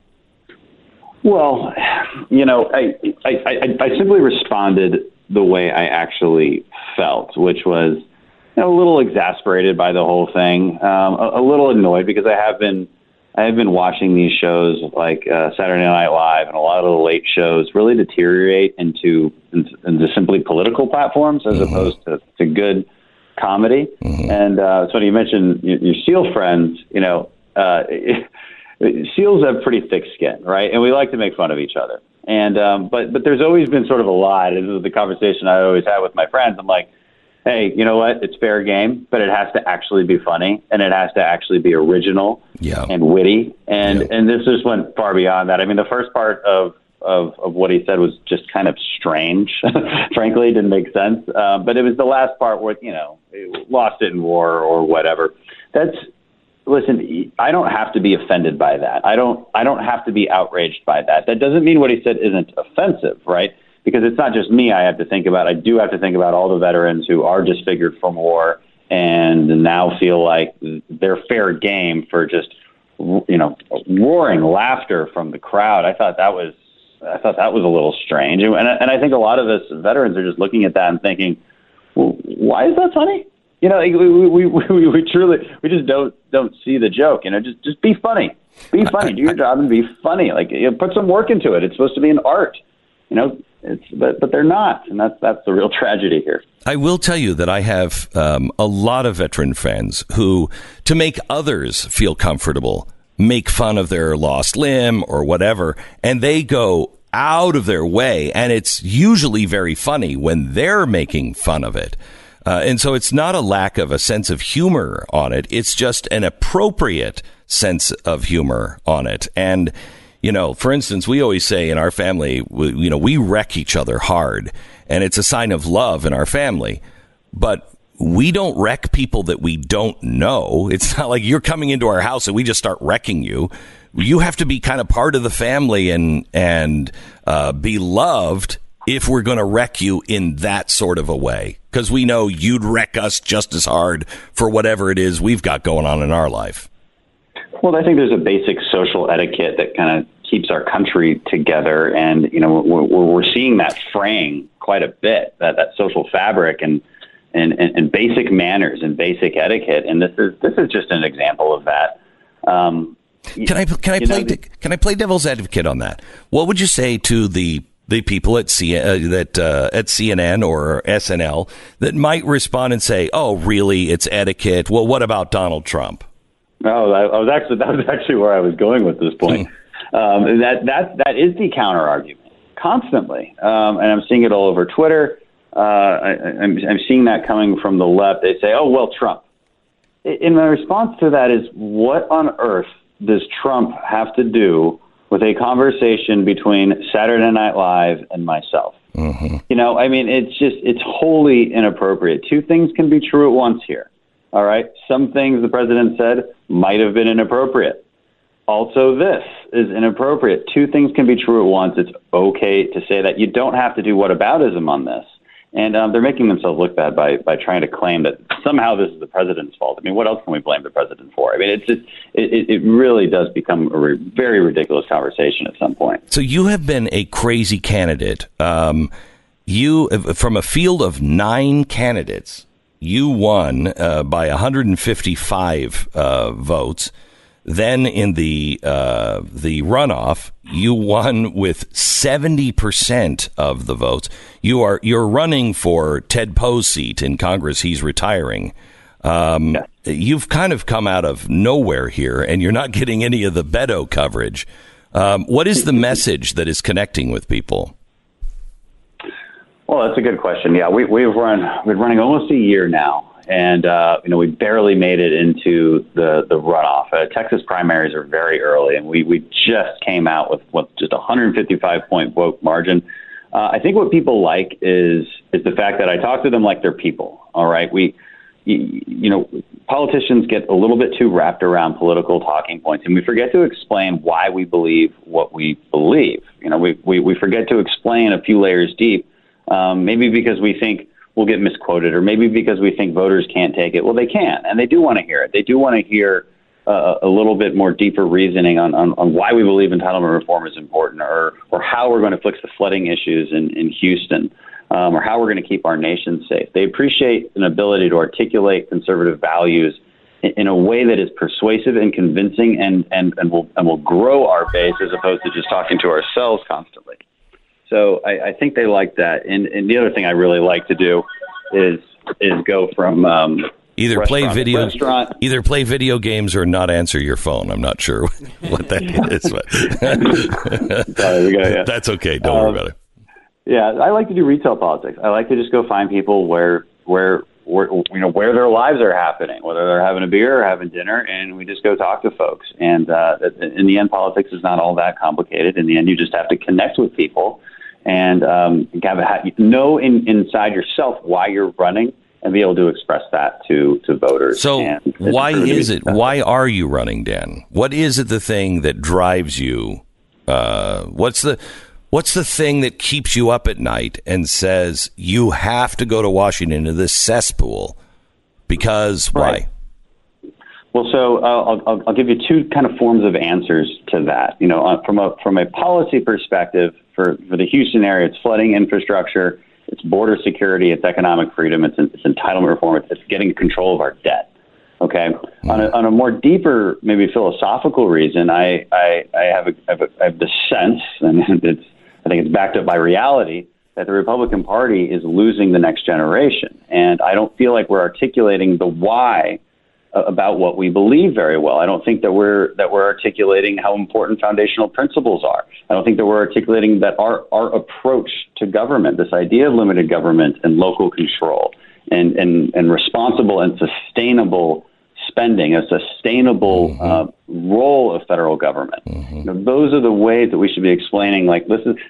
Well, I simply responded the way I actually felt, which was a little exasperated by the whole thing, a little annoyed because I have been watching these shows like Saturday Night Live and a lot of the late shows really deteriorate into simply political platforms as opposed to good comedy. And so when you mentioned your SEAL friends, SEALs have pretty thick skin, right? And we like to make fun of each other. And but there's always been sort of a lie. This is the conversation I always have with my friends. I'm like, hey, you know what? It's fair game, but it has to actually be funny, and it has to actually be original and witty. And this just went far beyond that. I mean, the first part of what he said was just kind of strange. Frankly, it didn't make sense. But it was the last part where, lost it in war or whatever. Listen, I don't have to be offended by that. I don't have to be outraged by that. That doesn't mean what he said isn't offensive, right? Because it's not just me I have to think about. I do have to think about all the veterans who are disfigured from war and now feel like they're fair game for just, roaring laughter from the crowd. I thought that was a little strange. And I think a lot of us veterans are just looking at that and thinking, well, why is that funny? We truly just don't see the joke. Just be funny. Be funny. Do your job and be funny. Put some work into it. It's supposed to be an art. But they're not, and that's the real tragedy here. I will tell you that I have a lot of veteran friends who, to make others feel comfortable, make fun of their lost limb or whatever, and they go out of their way, and it's usually very funny when they're making fun of it. And so it's not a lack of a sense of humor on it. It's just an appropriate sense of humor on it. And for instance, we always say in our family, we wreck each other hard, and it's a sign of love in our family. But we don't wreck people that we don't know. It's not like you're coming into our house and we just start wrecking you. You have to be kind of part of the family and be loved if we're going to wreck you in that sort of a way, because we know you'd wreck us just as hard for whatever it is we've got going on in our life. Well, I think there's a basic social etiquette that kind of keeps our country together, and we're seeing that fraying quite a bit, that social fabric and basic manners and basic etiquette, and this is just an example of that. Can I play devil's advocate on that? What would you say to the people at CNN or SNL that might respond and say, "Oh, really? It's etiquette. Well, what about Donald Trump?" Oh, that was actually where I was going with this point. That is the counter argument constantly, and I'm seeing it all over Twitter. I'm seeing that coming from the left. They say, "Oh, well, Trump." And my response to that is, what on earth does Trump have to do with a conversation between Saturday Night Live and myself? Mm-hmm. It's wholly inappropriate. Two things can be true at once here. All right. Some things the president said might have been inappropriate. Also, this is inappropriate. Two things can be true at once. It's okay to say that. You don't have to do whataboutism on this. And they're making themselves look bad by trying to claim that somehow this is the president's fault. I mean, what else can we blame the president for? I mean, it really does become a very ridiculous conversation at some point. So you have been a crazy candidate. You, from a field of 9 candidates, you won by 155 votes. Then in the runoff, you won with 70% of the votes. You're running for Ted Poe's seat in Congress. He's retiring. You've kind of come out of nowhere here, and you're not getting any of the Beto coverage. What is the message that is connecting with people? Well, that's a good question. Yeah, we've been running almost a year now. And, we barely made it into the runoff. Texas primaries are very early, and we just came out with just a 155-point vote margin. I think what people like is the fact that I talk to them like they're people. All right. Politicians get a little bit too wrapped around political talking points, and we forget to explain why we believe what we believe. We forget to explain a few layers deep, maybe because we think we'll get misquoted, or maybe because we think voters can't take it. Well, they can, and they do want to hear it. They do want to hear a little bit more deeper reasoning on why we believe entitlement reform is important, or how we're going to fix the flooding issues in Houston, or how we're going to keep our nation safe. They appreciate an ability to articulate conservative values in a way that is persuasive and convincing, and will grow our base as opposed to just talking to ourselves constantly. So I think they like that. And the other thing I really like to do is go from either play video games or not answer your phone. I'm not sure what that is. But Sorry, that's okay. Don't worry about it. Yeah, I like to do retail politics. I like to just go find people where their lives are happening, whether they're having a beer or having dinner, and we just go talk to folks. And in the end, politics is not all that complicated. In the end, you just have to connect with people and know inside yourself why you're running, and be able to express that to voters. So why is it? Why are you running, Dan? What is it? The thing that drives you? What's the thing that keeps you up at night and says you have to go to Washington, to this cesspool? Because why? Well, so I'll give you two kind of forms of answers to that. From a policy perspective, for the Houston area, it's flooding infrastructure, it's border security, it's economic freedom, it's entitlement reform, it's getting control of our debt. Okay. On a more deeper, maybe philosophical reason, I have the sense, and I think it's backed up by reality, that the Republican Party is losing the next generation, and I don't feel like we're articulating the why about what we believe very well. I don't think that we're articulating how important foundational principles are. I don't think that we're articulating that our approach to government, this idea of limited government and local control, and responsible and sustainable spending, a sustainable role of federal government. Those are the ways that we should be explaining. Like this is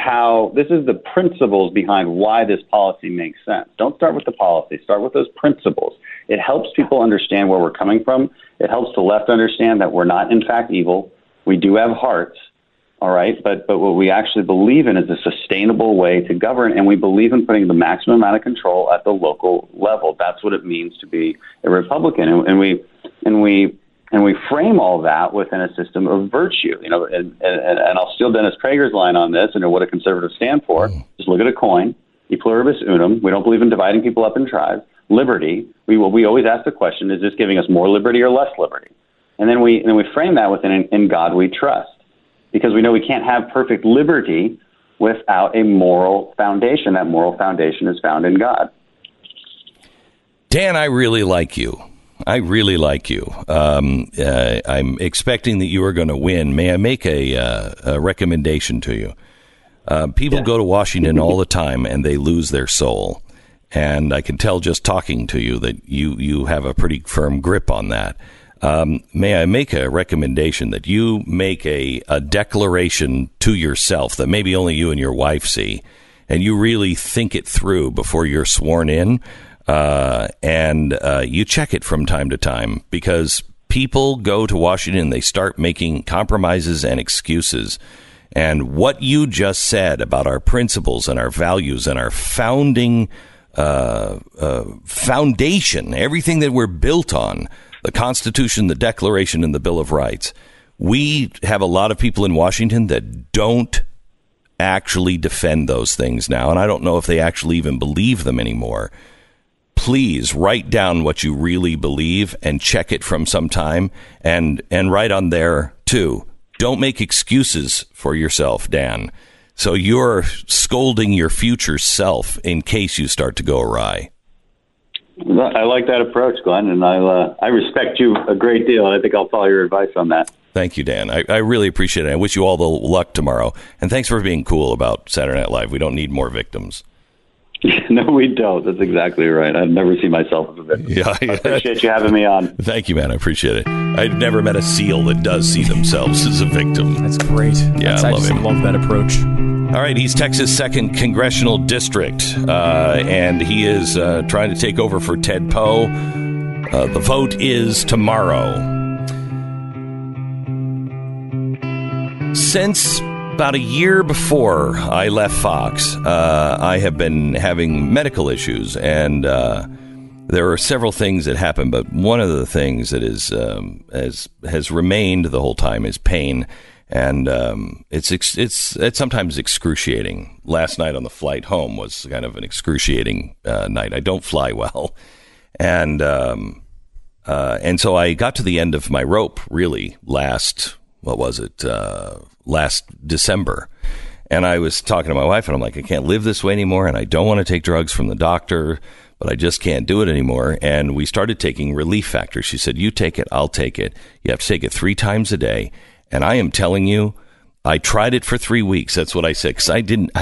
the principles behind why this policy makes sense. Don't start with the policy. Start with those principles. It helps people understand where we're coming from. It helps the left understand that we're not, in fact, evil. We do have hearts, all right? But what we actually believe in is a sustainable way to govern, and we believe in putting the maximum amount of control at the local level. That's what it means to be a Republican, and we frame all that within a system of virtue. And I'll steal Dennis Prager's line on this. What do conservatives stand for? Just look at a coin. E pluribus unum. We don't believe in dividing people up in tribes. Liberty, we always ask the question, is this giving us more liberty or less liberty? And then we frame that within in God we trust, because we know we can't have perfect liberty without a moral foundation. That moral foundation is found in God. Dan, I really like you. I'm expecting that you are going to win. May I make a recommendation to you? People go to Washington all the time and they lose their soul. And I can tell just talking to you that you have a pretty firm grip on that. May I make a recommendation that you make a declaration to yourself that maybe only you and your wife see, and you really think it through before you're sworn in, and you check it from time to time, because people go to Washington and they start making compromises and excuses. And what you just said about our principles and our values and our founding foundation, everything that we're built on, the Constitution, the Declaration, and the Bill of Rights. We have a lot of people in Washington that don't actually defend those things now, and I don't know if they actually even believe them anymore. Please write down what you really believe and check it from some time, and write on there, too. Don't make excuses for yourself, Dan. So you're scolding your future self in case you start to go awry. I like that approach, Glenn, and I respect you a great deal. I think I'll follow your advice on that. Thank you, Dan. I really appreciate it. I wish you all the luck tomorrow. And thanks for being cool about Saturday Night Live. We don't need more victims. No, we don't. That's exactly right. I've never seen myself as a victim. Yeah. I appreciate you having me on. Thank you, man. I appreciate it. I've never met a SEAL that does see themselves as a victim. That's great. Yeah, I love him. Love that approach. All right, he's Texas' 2nd Congressional District, and he is trying to take over for Ted Poe. The vote is tomorrow. Since about a year before I left Fox, I have been having medical issues, and there are several things that happened, but one of the things that is has remained the whole time is pain. And it's sometimes excruciating. Last night on the flight home was kind of an excruciating night. I don't fly well, and so I got to the end of my rope really last December, and I was talking to my wife, and I'm like, I can't live this way anymore, and I don't want to take drugs from the doctor, but I just can't do it anymore. And we started taking Relief Factor. She said, "You take it, I'll take it. You have to take it 3 times a day." And I am telling you, I tried it for 3 weeks. That's what I said. Because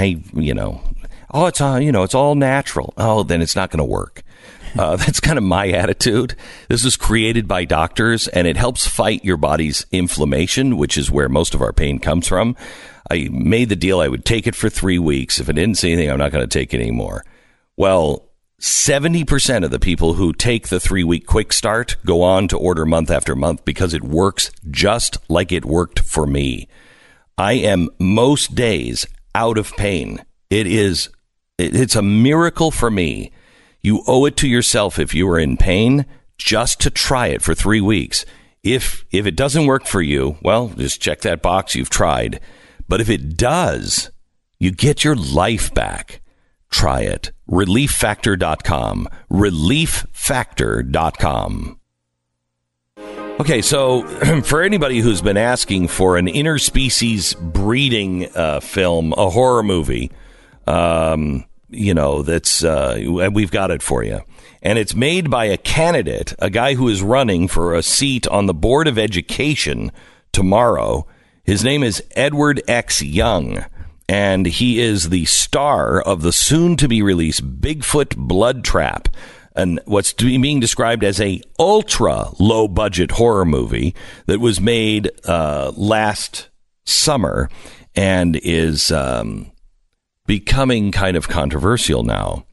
it's all natural. Oh, then it's not going to work. That's kind of my attitude. This is created by doctors, and it helps fight your body's inflammation, which is where most of our pain comes from. I made the deal I would take it for 3 weeks. If I didn't see anything, I'm not going to take it anymore. Well, 70% of the people who take the 3-week quick start go on to order month after month because it works just like it worked for me. I am most days out of pain. It's a miracle for me. You owe it to yourself if you are in pain just to try it for 3 weeks. If it doesn't work for you, well, just check that box. You've tried. But if it does, you get your life back. Try it. ReliefFactor.com. ReliefFactor.com. Okay, so for anybody who's been asking for an interspecies breeding film, a horror movie, that's we've got it for you. And it's made by a candidate, a guy who is running for a seat on the Board of Education tomorrow. His name is Edward X. Young. And he is the star of the soon-to-be-released Bigfoot Blood Trap, and what's being described as a ultra-low-budget horror movie that was made last summer and is becoming kind of controversial now.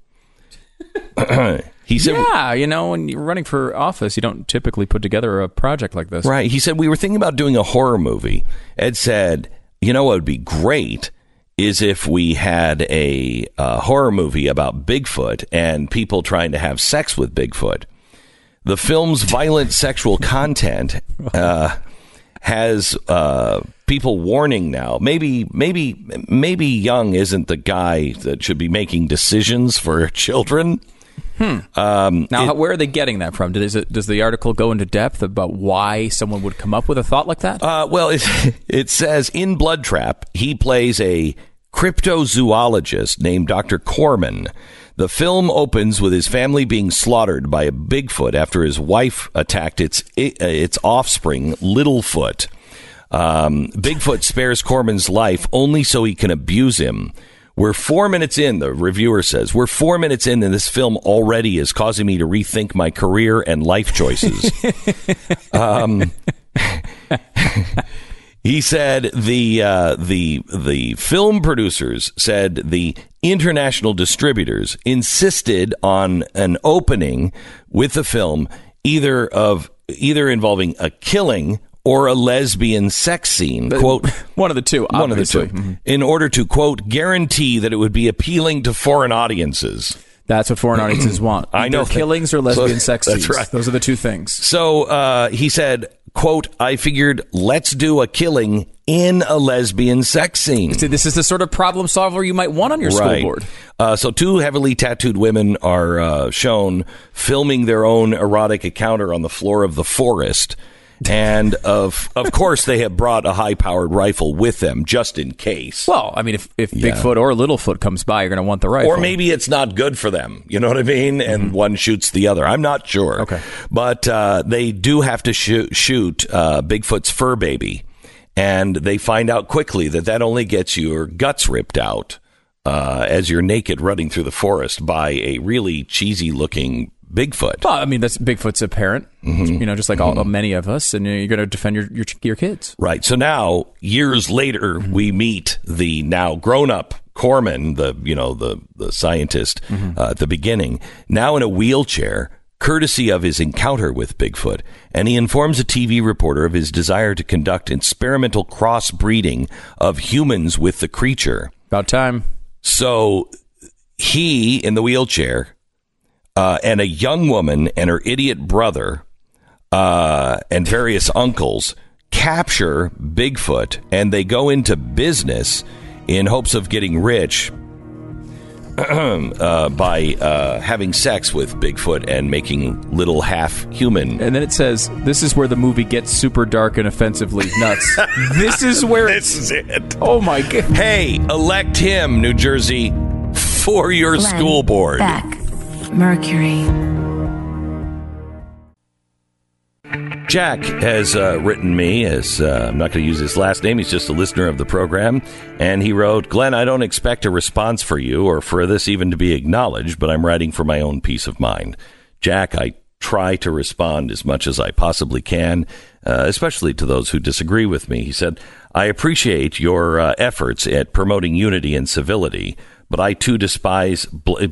He said, when you're running for office, you don't typically put together a project like this. Right. He said, we were thinking about doing a horror movie. Ed said, what would be great is if we had a horror movie about Bigfoot and people trying to have sex with Bigfoot. The film's violent sexual content has people warning now. Maybe Young isn't the guy that should be making decisions for children. Now, where are they getting that from? Does the article go into depth about why someone would come up with a thought like that? Well, it says in Blood Trap, he plays a cryptozoologist named Dr. Corman. The film opens with his family being slaughtered by a Bigfoot after his wife attacked its offspring, Littlefoot. Bigfoot spares Corman's life only so he can abuse him. We're 4 minutes in, the reviewer says. We're 4 minutes in, and this film already is causing me to rethink my career and life choices. He said the film producers said the international distributors insisted on an opening with the film either involving a killing or a lesbian sex scene, quote, one of the two, one of the two, in order to, quote, guarantee that it would be appealing to foreign audiences. That's what foreign audiences want. I know. Killings or lesbian sex scenes. That's right. Those are the two things. So he said, quote, I figured let's do a killing in a lesbian sex scene. See, this is the sort of problem solver you might want on your school board. So two heavily tattooed women are shown filming their own erotic encounter on the floor of the forest. And of course, they have brought a high-powered rifle with them just in case. Well, I mean, if Bigfoot or Littlefoot comes by, you're going to want the rifle. Or maybe it's not good for them. You know what I mean? And one shoots the other. I'm not sure. Okay. But they do have to shoot Bigfoot's fur baby. And they find out quickly that only gets your guts ripped out as you're naked running through the forest by a really cheesy-looking Bigfoot. Well, I mean, Bigfoot's a parent, just like many of us, and you're going to defend your kids. Right. So now, years later, we meet the now grown-up Corman, the scientist at the beginning, now in a wheelchair, courtesy of his encounter with Bigfoot, and he informs a TV reporter of his desire to conduct experimental crossbreeding of humans with the creature. About time. So he, in the wheelchair, and a young woman and her idiot brother and various uncles capture Bigfoot, and they go into business in hopes of getting rich by having sex with Bigfoot and making little half-human. And then it says, this is where the movie gets super dark and offensively nuts. This is it. Oh, my God. Hey, elect him, New Jersey, for your school board. Beck. Mercury. Jack has written me, as I'm not going to use his last name, he's just a listener of the program, and he wrote, Glenn, I don't expect a response for you or for this even to be acknowledged, but I'm writing for my own peace of mind. Jack, I try to respond as much as I possibly can, especially to those who disagree with me. He said, I appreciate your efforts at promoting unity and civility, but I too despise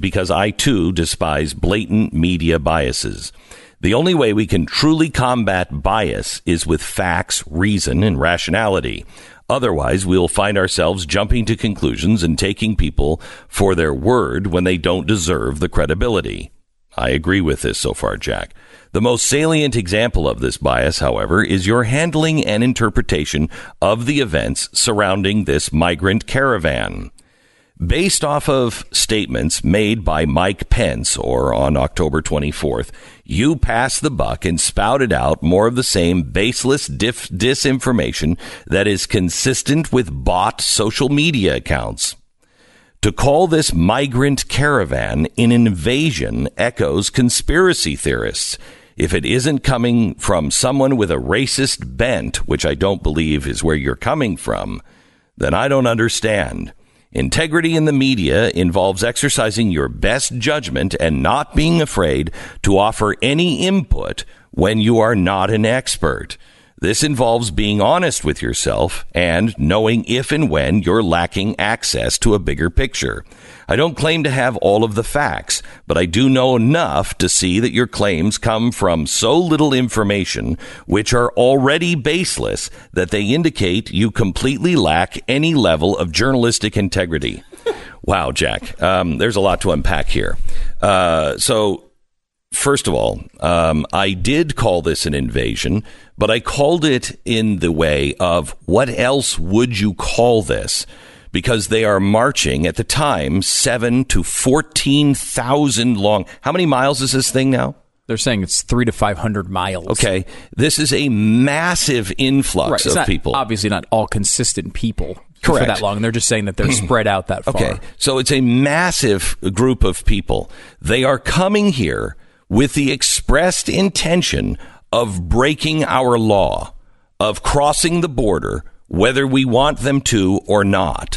blatant media biases. The only way we can truly combat bias is with facts, reason, and rationality. Otherwise, we'll find ourselves jumping to conclusions and taking people for their word when they don't deserve the credibility. I agree with this so far, Jack. The most salient example of this bias, however, is your handling and interpretation of the events surrounding this migrant caravan. Based off of statements made by Mike Pence, or on October 24th, you passed the buck and spouted out more of the same baseless disinformation that is consistent with bot social media accounts. To call this migrant caravan an invasion echoes conspiracy theorists. If it isn't coming from someone with a racist bent, which I don't believe is where you're coming from, then I don't understand. Integrity in the media involves exercising your best judgment and not being afraid to offer any input when you are not an expert. This involves being honest with yourself and knowing if and when you're lacking access to a bigger picture. I don't claim to have all of the facts, but I do know enough to see that your claims come from so little information, which are already baseless, that they indicate you completely lack any level of journalistic integrity. Wow, Jack, there's a lot to unpack here. So, first of all, I did call this an invasion, but I called it in the way of what else would you call this? Because they are marching at the time 7,000 to 14,000 long. How many miles is this thing now? They're saying it's 300 to 500 miles. Okay, this is a massive influx of people. Obviously, not all consistent people. Correct. For that long. And they're just saying that they're spread out that far. Okay, so it's a massive group of people. They are coming here with the expressed intention of breaking our law, of crossing the border, whether we want them to or not.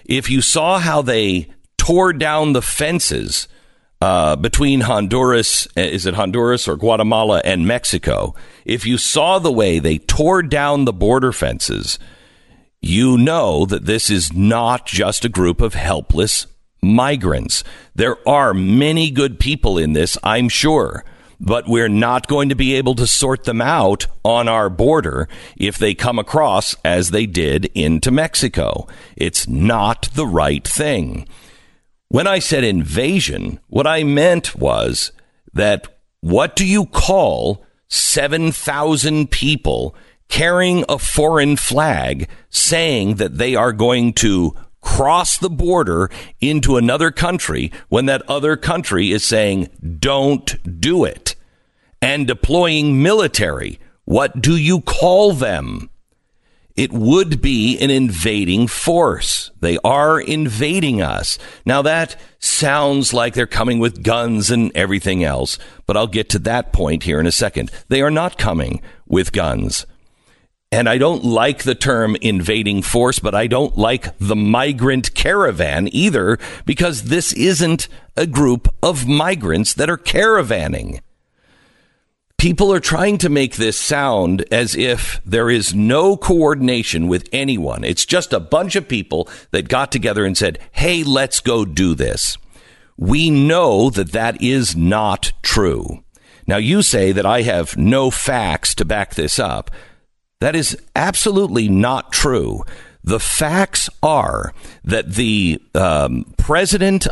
if you saw how they tore down the fences between Honduras, is it Honduras or Guatemala and Mexico? If you saw the way they tore down the border fences, you know that this is not just a group of helpless migrants. There are many good people in this, I'm sure, but we're not going to be able to sort them out on our border if they come across as they did into Mexico. It's not the right thing. When I said invasion, what I meant was that what do you call 7,000 people carrying a foreign flag saying that they are going to cross the border into another country when that other country is saying, don't do it, and deploying military? What do you call them? It would be an invading force. They are invading us. Now, that sounds like they're coming with guns and everything else, but I'll get to that point here in a second. They are not coming with guns. And I don't like the term invading force, but I don't like the migrant caravan either, because this isn't a group of migrants that are caravanning. People are trying to make this sound as if there is no coordination with anyone. It's just a bunch of people that got together and said, hey, let's go do this. We know that that is not true. Now, you say that I have no facts to back this up. That is absolutely not true. The facts are that the president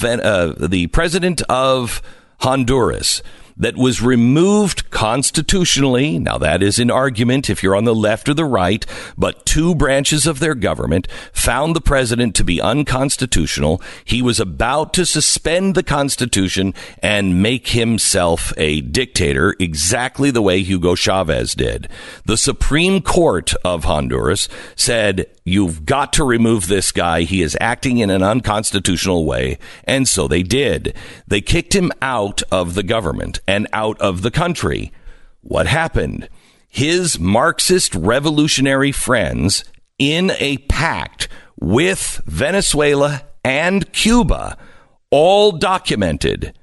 of Honduras, that was removed constitutionally. Now, that is an argument if you're on the left or the right, but two branches of their government found the president to be unconstitutional. He was about to suspend the Constitution and make himself a dictator, exactly the way Hugo Chavez did. The Supreme Court of Honduras said, you've got to remove this guy. He is acting in an unconstitutional way. And so they did. They kicked him out of the government and out of the country. What happened? His Marxist revolutionary friends, in a pact with Venezuela and Cuba, all documented,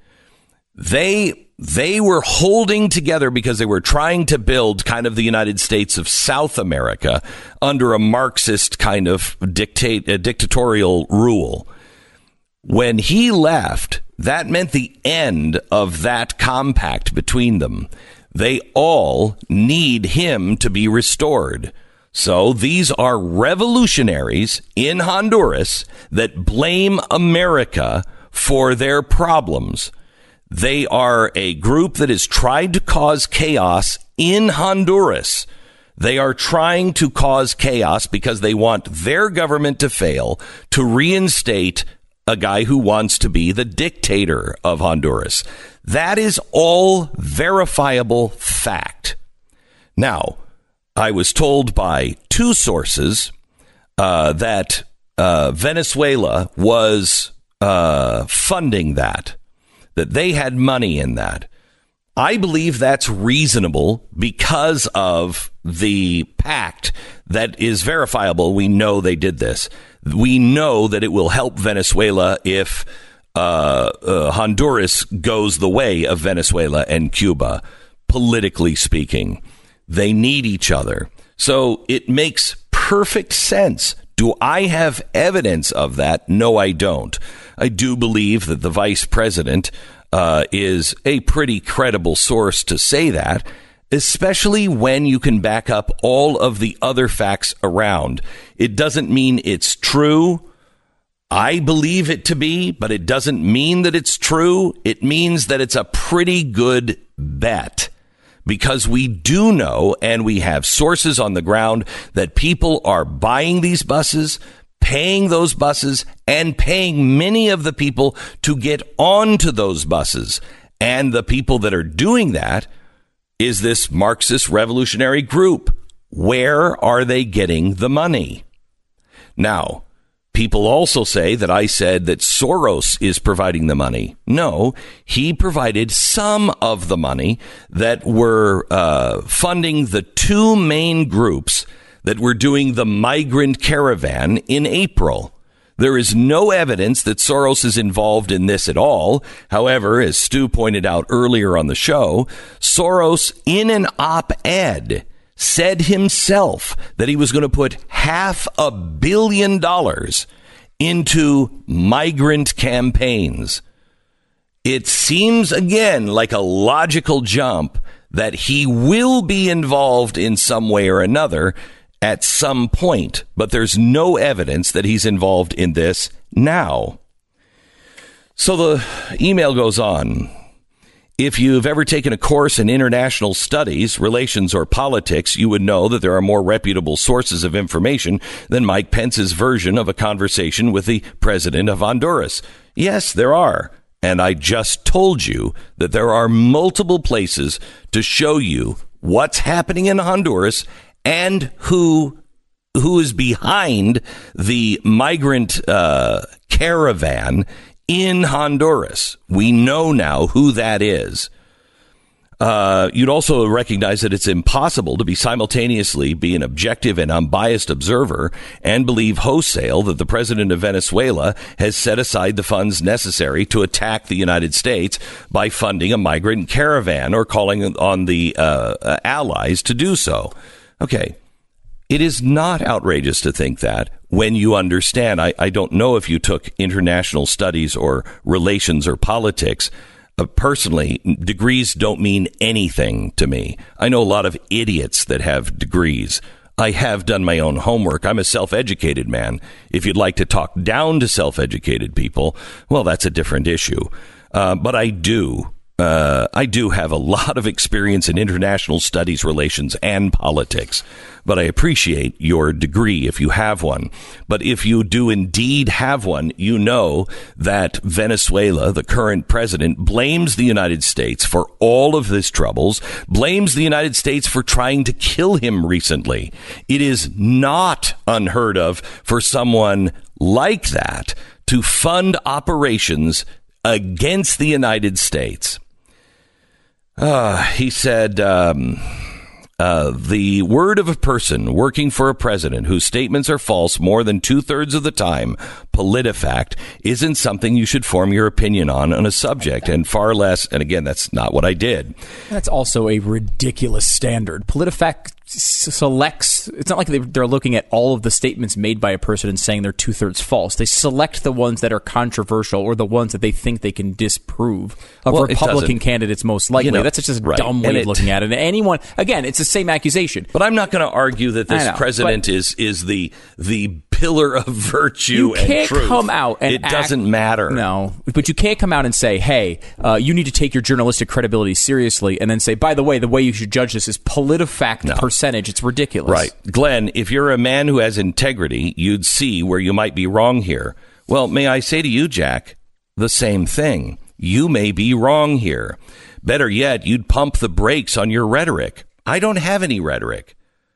they were holding together because they were trying to build kind of the United States of South America under a Marxist kind of dictatorial rule. When he left, that meant the end of that compact between them. They all need him to be restored. So these are revolutionaries in Honduras that blame America for their problems. They are a group that has tried to cause chaos in Honduras. They are trying to cause chaos because they want their government to fail, to reinstate a guy who wants to be the dictator of Honduras. That is all verifiable fact. Now, I was told by two sources that Venezuela was funding that they had money in that. I believe that's reasonable because of the pact that is verifiable. We know they did this. We know that it will help Venezuela if Honduras goes the way of Venezuela and Cuba, politically speaking. They need each other. So it makes perfect sense. Do I have evidence of that? No, I don't. I do believe that the vice president is a pretty credible source to say that, especially when you can back up all of the other facts around. It doesn't mean it's true. I believe it to be, but it doesn't mean that it's true. It means that it's a pretty good bet. Because we do know, and we have sources on the ground, that people are buying these buses, paying those buses, and paying many of the people to get onto those buses. And the people that are doing that is this Marxist revolutionary group. Where are they getting the money? Now, people also say that I said that Soros is providing the money. No, he provided some of the money that were funding the two main groups that were doing the migrant caravan in April. There is no evidence that Soros is involved in this at all. However, as Stu pointed out earlier on the show, Soros, in an op-ed, said himself that he was going to put $500 million into migrant campaigns. It seems, again, like a logical jump that he will be involved in some way or another at some point, but there's no evidence that he's involved in this now. So the email goes on. If you've ever taken a course in international studies, relations, or politics, you would know that there are more reputable sources of information than Mike Pence's version of a conversation with the president of Honduras. Yes, there are. And I just told you that there are multiple places to show you what's happening in Honduras and who is behind the migrant caravan in Honduras. We know now who that is. You'd also recognize that it's impossible to be simultaneously be an objective and unbiased observer and believe wholesale that the president of Venezuela has set aside the funds necessary to attack the United States by funding a migrant caravan or calling on the allies to do so. Okay, it is not outrageous to think that when you understand. I don't know if you took international studies or relations or politics. Personally, degrees don't mean anything to me. I know a lot of idiots that have degrees. I have done my own homework. I'm a self-educated man. If you'd like to talk down to self-educated people, well, that's a different issue. But I do have a lot of experience in international studies, relations, and politics. But I appreciate your degree if you have one. But if you do indeed have one, you know that Venezuela, the current president, blames the United States for all of his troubles, blames the United States for trying to kill him recently. It is not unheard of for someone like that to fund operations against the United States. He said, the word of a person working for a president whose statements are false more than 2/3 of the time, PolitiFact, isn't something you should form your opinion on a subject, and far less, and again, that's not what I did. That's also a ridiculous standard. PolitiFact selects, it's not like they're looking at all of the statements made by a person and saying they're 2/3 false. They select the ones that are controversial or the ones that they think they can disprove of Republican candidates most likely. That's just a dumb way of looking at it. And anyone, again, it's the same accusation. But I'm not going to argue that this president is the pillar of virtue and truth. You can't come out and it doesn't matter. No, but you can't come out and say, hey, you need to take your journalistic credibility seriously, and then say, by the way you should judge this is PolitiFact percentage. It's ridiculous. Right. Glenn, if you're a man who has integrity, you'd see where you might be wrong here. Well, may I say to you, Jack, the same thing. You may be wrong here. Better yet, you'd pump the brakes on your rhetoric. I don't have any rhetoric.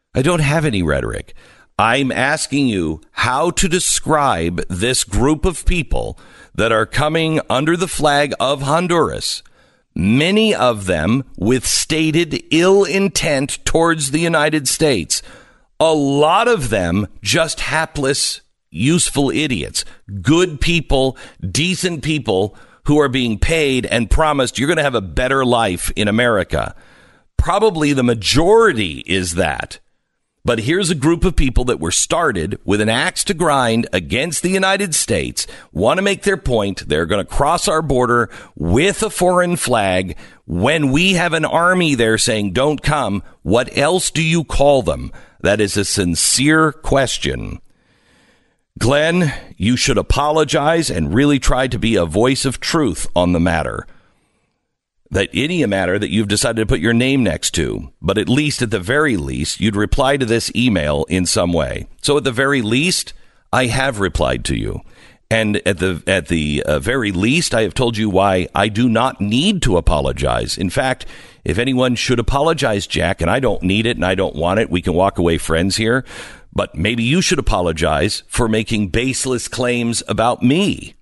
I'm asking you how to describe this group of people that are coming under the flag of Honduras, many of them with stated ill intent towards the United States. A lot of them just hapless, useful idiots, good people, decent people who are being paid and promised you're going to have a better life in America. Probably the majority is that. But here's a group of people that were started with an axe to grind against the United States, want to make their point. They're going to cross our border with a foreign flag. When we have an army there saying, don't come, what else do you call them? That is a sincere question. Glenn, you should apologize and really try to be a voice of truth on the matter. Any matter that you've decided to put your name next to, but at the very least, you'd reply to this email in some way. So at the very least, I have replied to you. And at the very least, I have told you why I do not need to apologize. In fact, if anyone should apologize, Jack, and I don't need it and I don't want it, we can walk away friends here. But maybe you should apologize for making baseless claims about me.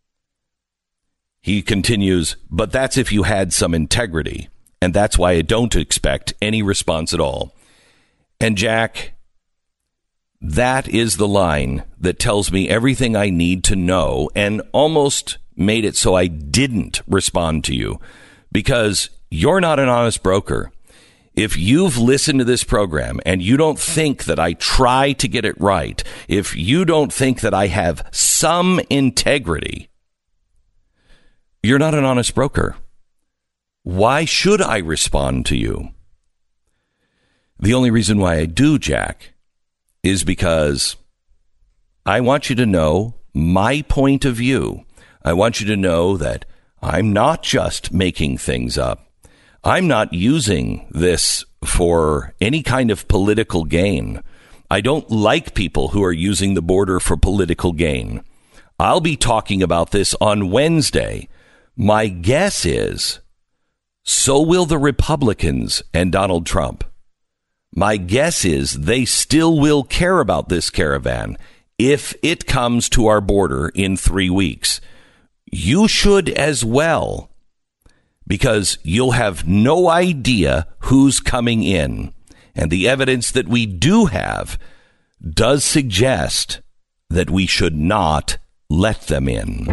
He continues, but that's if you had some integrity, and that's why I don't expect any response at all. And Jack, That is the line that tells me everything I need to know, and almost made it so I didn't respond to you, because you're not an honest broker. If you've listened to this program and you don't think that I try to get it right, if you don't think that I have some integrity, you're not an honest broker. Why should I respond to you? The only reason why I do, Jack, is because I want you to know my point of view. I want you to know that I'm not just making things up. I'm not using this for any kind of political gain. I don't like people who are using the border for political gain. I'll be talking about this on Wednesday. My guess is so will the Republicans and Donald Trump. My guess is they still will care about this caravan if it comes to our border in 3 weeks. You should as well, because you'll have no idea who's coming in. And the evidence that we do have does suggest that we should not let them in.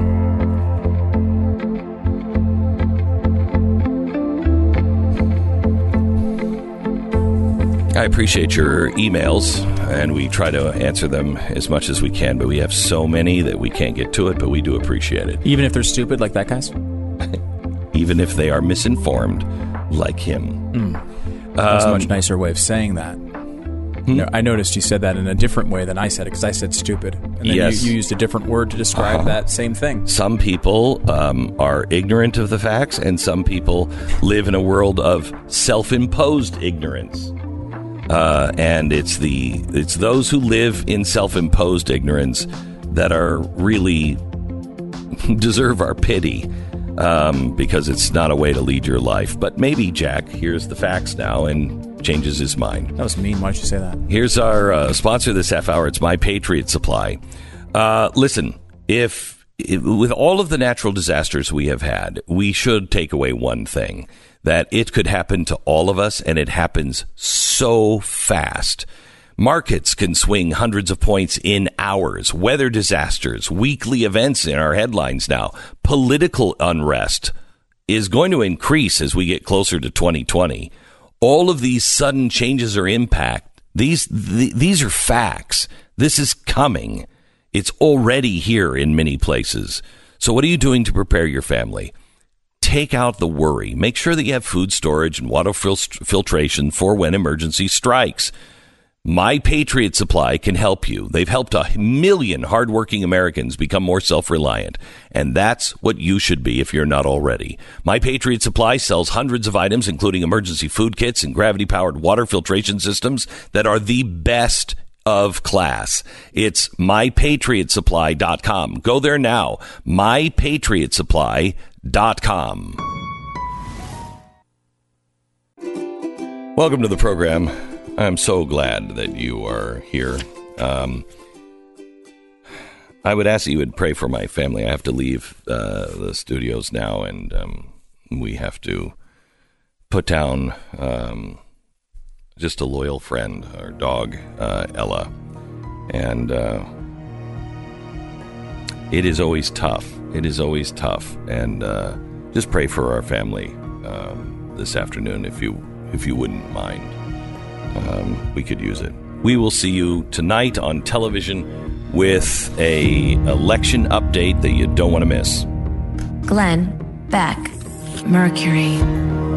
I appreciate your emails, and we try to answer them as much as we can, but we have so many that we can't get to it, but we do appreciate it. Even if they're stupid like that guy's? Even if they are misinformed like him. That's a much nicer way of saying that. You know, I noticed you said that in a different way than I said it, because I said stupid. And then yes. you used a different word to describe that same thing. Some people are ignorant of the facts, and some people live in a world of self-imposed ignorance. And it's those who live in self-imposed ignorance that are really deserve our pity. Because it's not a way to lead your life. But maybe Jack hears the facts now and changes his mind. That was mean. Why did you say that? Here's our sponsor this half hour. It's My Patriot Supply. Listen, if with all of the natural disasters we have had, we should take away one thing, that it could happen to all of us, and it happens so fast. Markets can swing hundreds of points in hours. Weather disasters, weekly events in our headlines now. Political unrest is going to increase as we get closer to 2020. All of these sudden changes or impact, these are facts. This is coming. It's already here in many places. So what are you doing to prepare your family? Take out the worry. Make sure that you have food storage and water filtration for when emergency strikes. My Patriot Supply can help you. They've helped 1 million hardworking Americans become more self-reliant, and that's what you should be if you're not already. My Patriot Supply sells hundreds of items, including emergency food kits and gravity-powered water filtration systems that are the best of class. It's mypatriotsupply.com. Go there now. mypatriotsupply.com. Welcome to the program. I'm so glad that you are here. I would ask that you would pray for my family. I have to leave the studios now, and we have to put down just a loyal friend, our dog, Ella. And it is always tough. It is always tough. And just pray for our family this afternoon, if you wouldn't mind. We could use it. We will see you tonight on television with a election update that you don't want to miss. Glenn Beck, Mercury.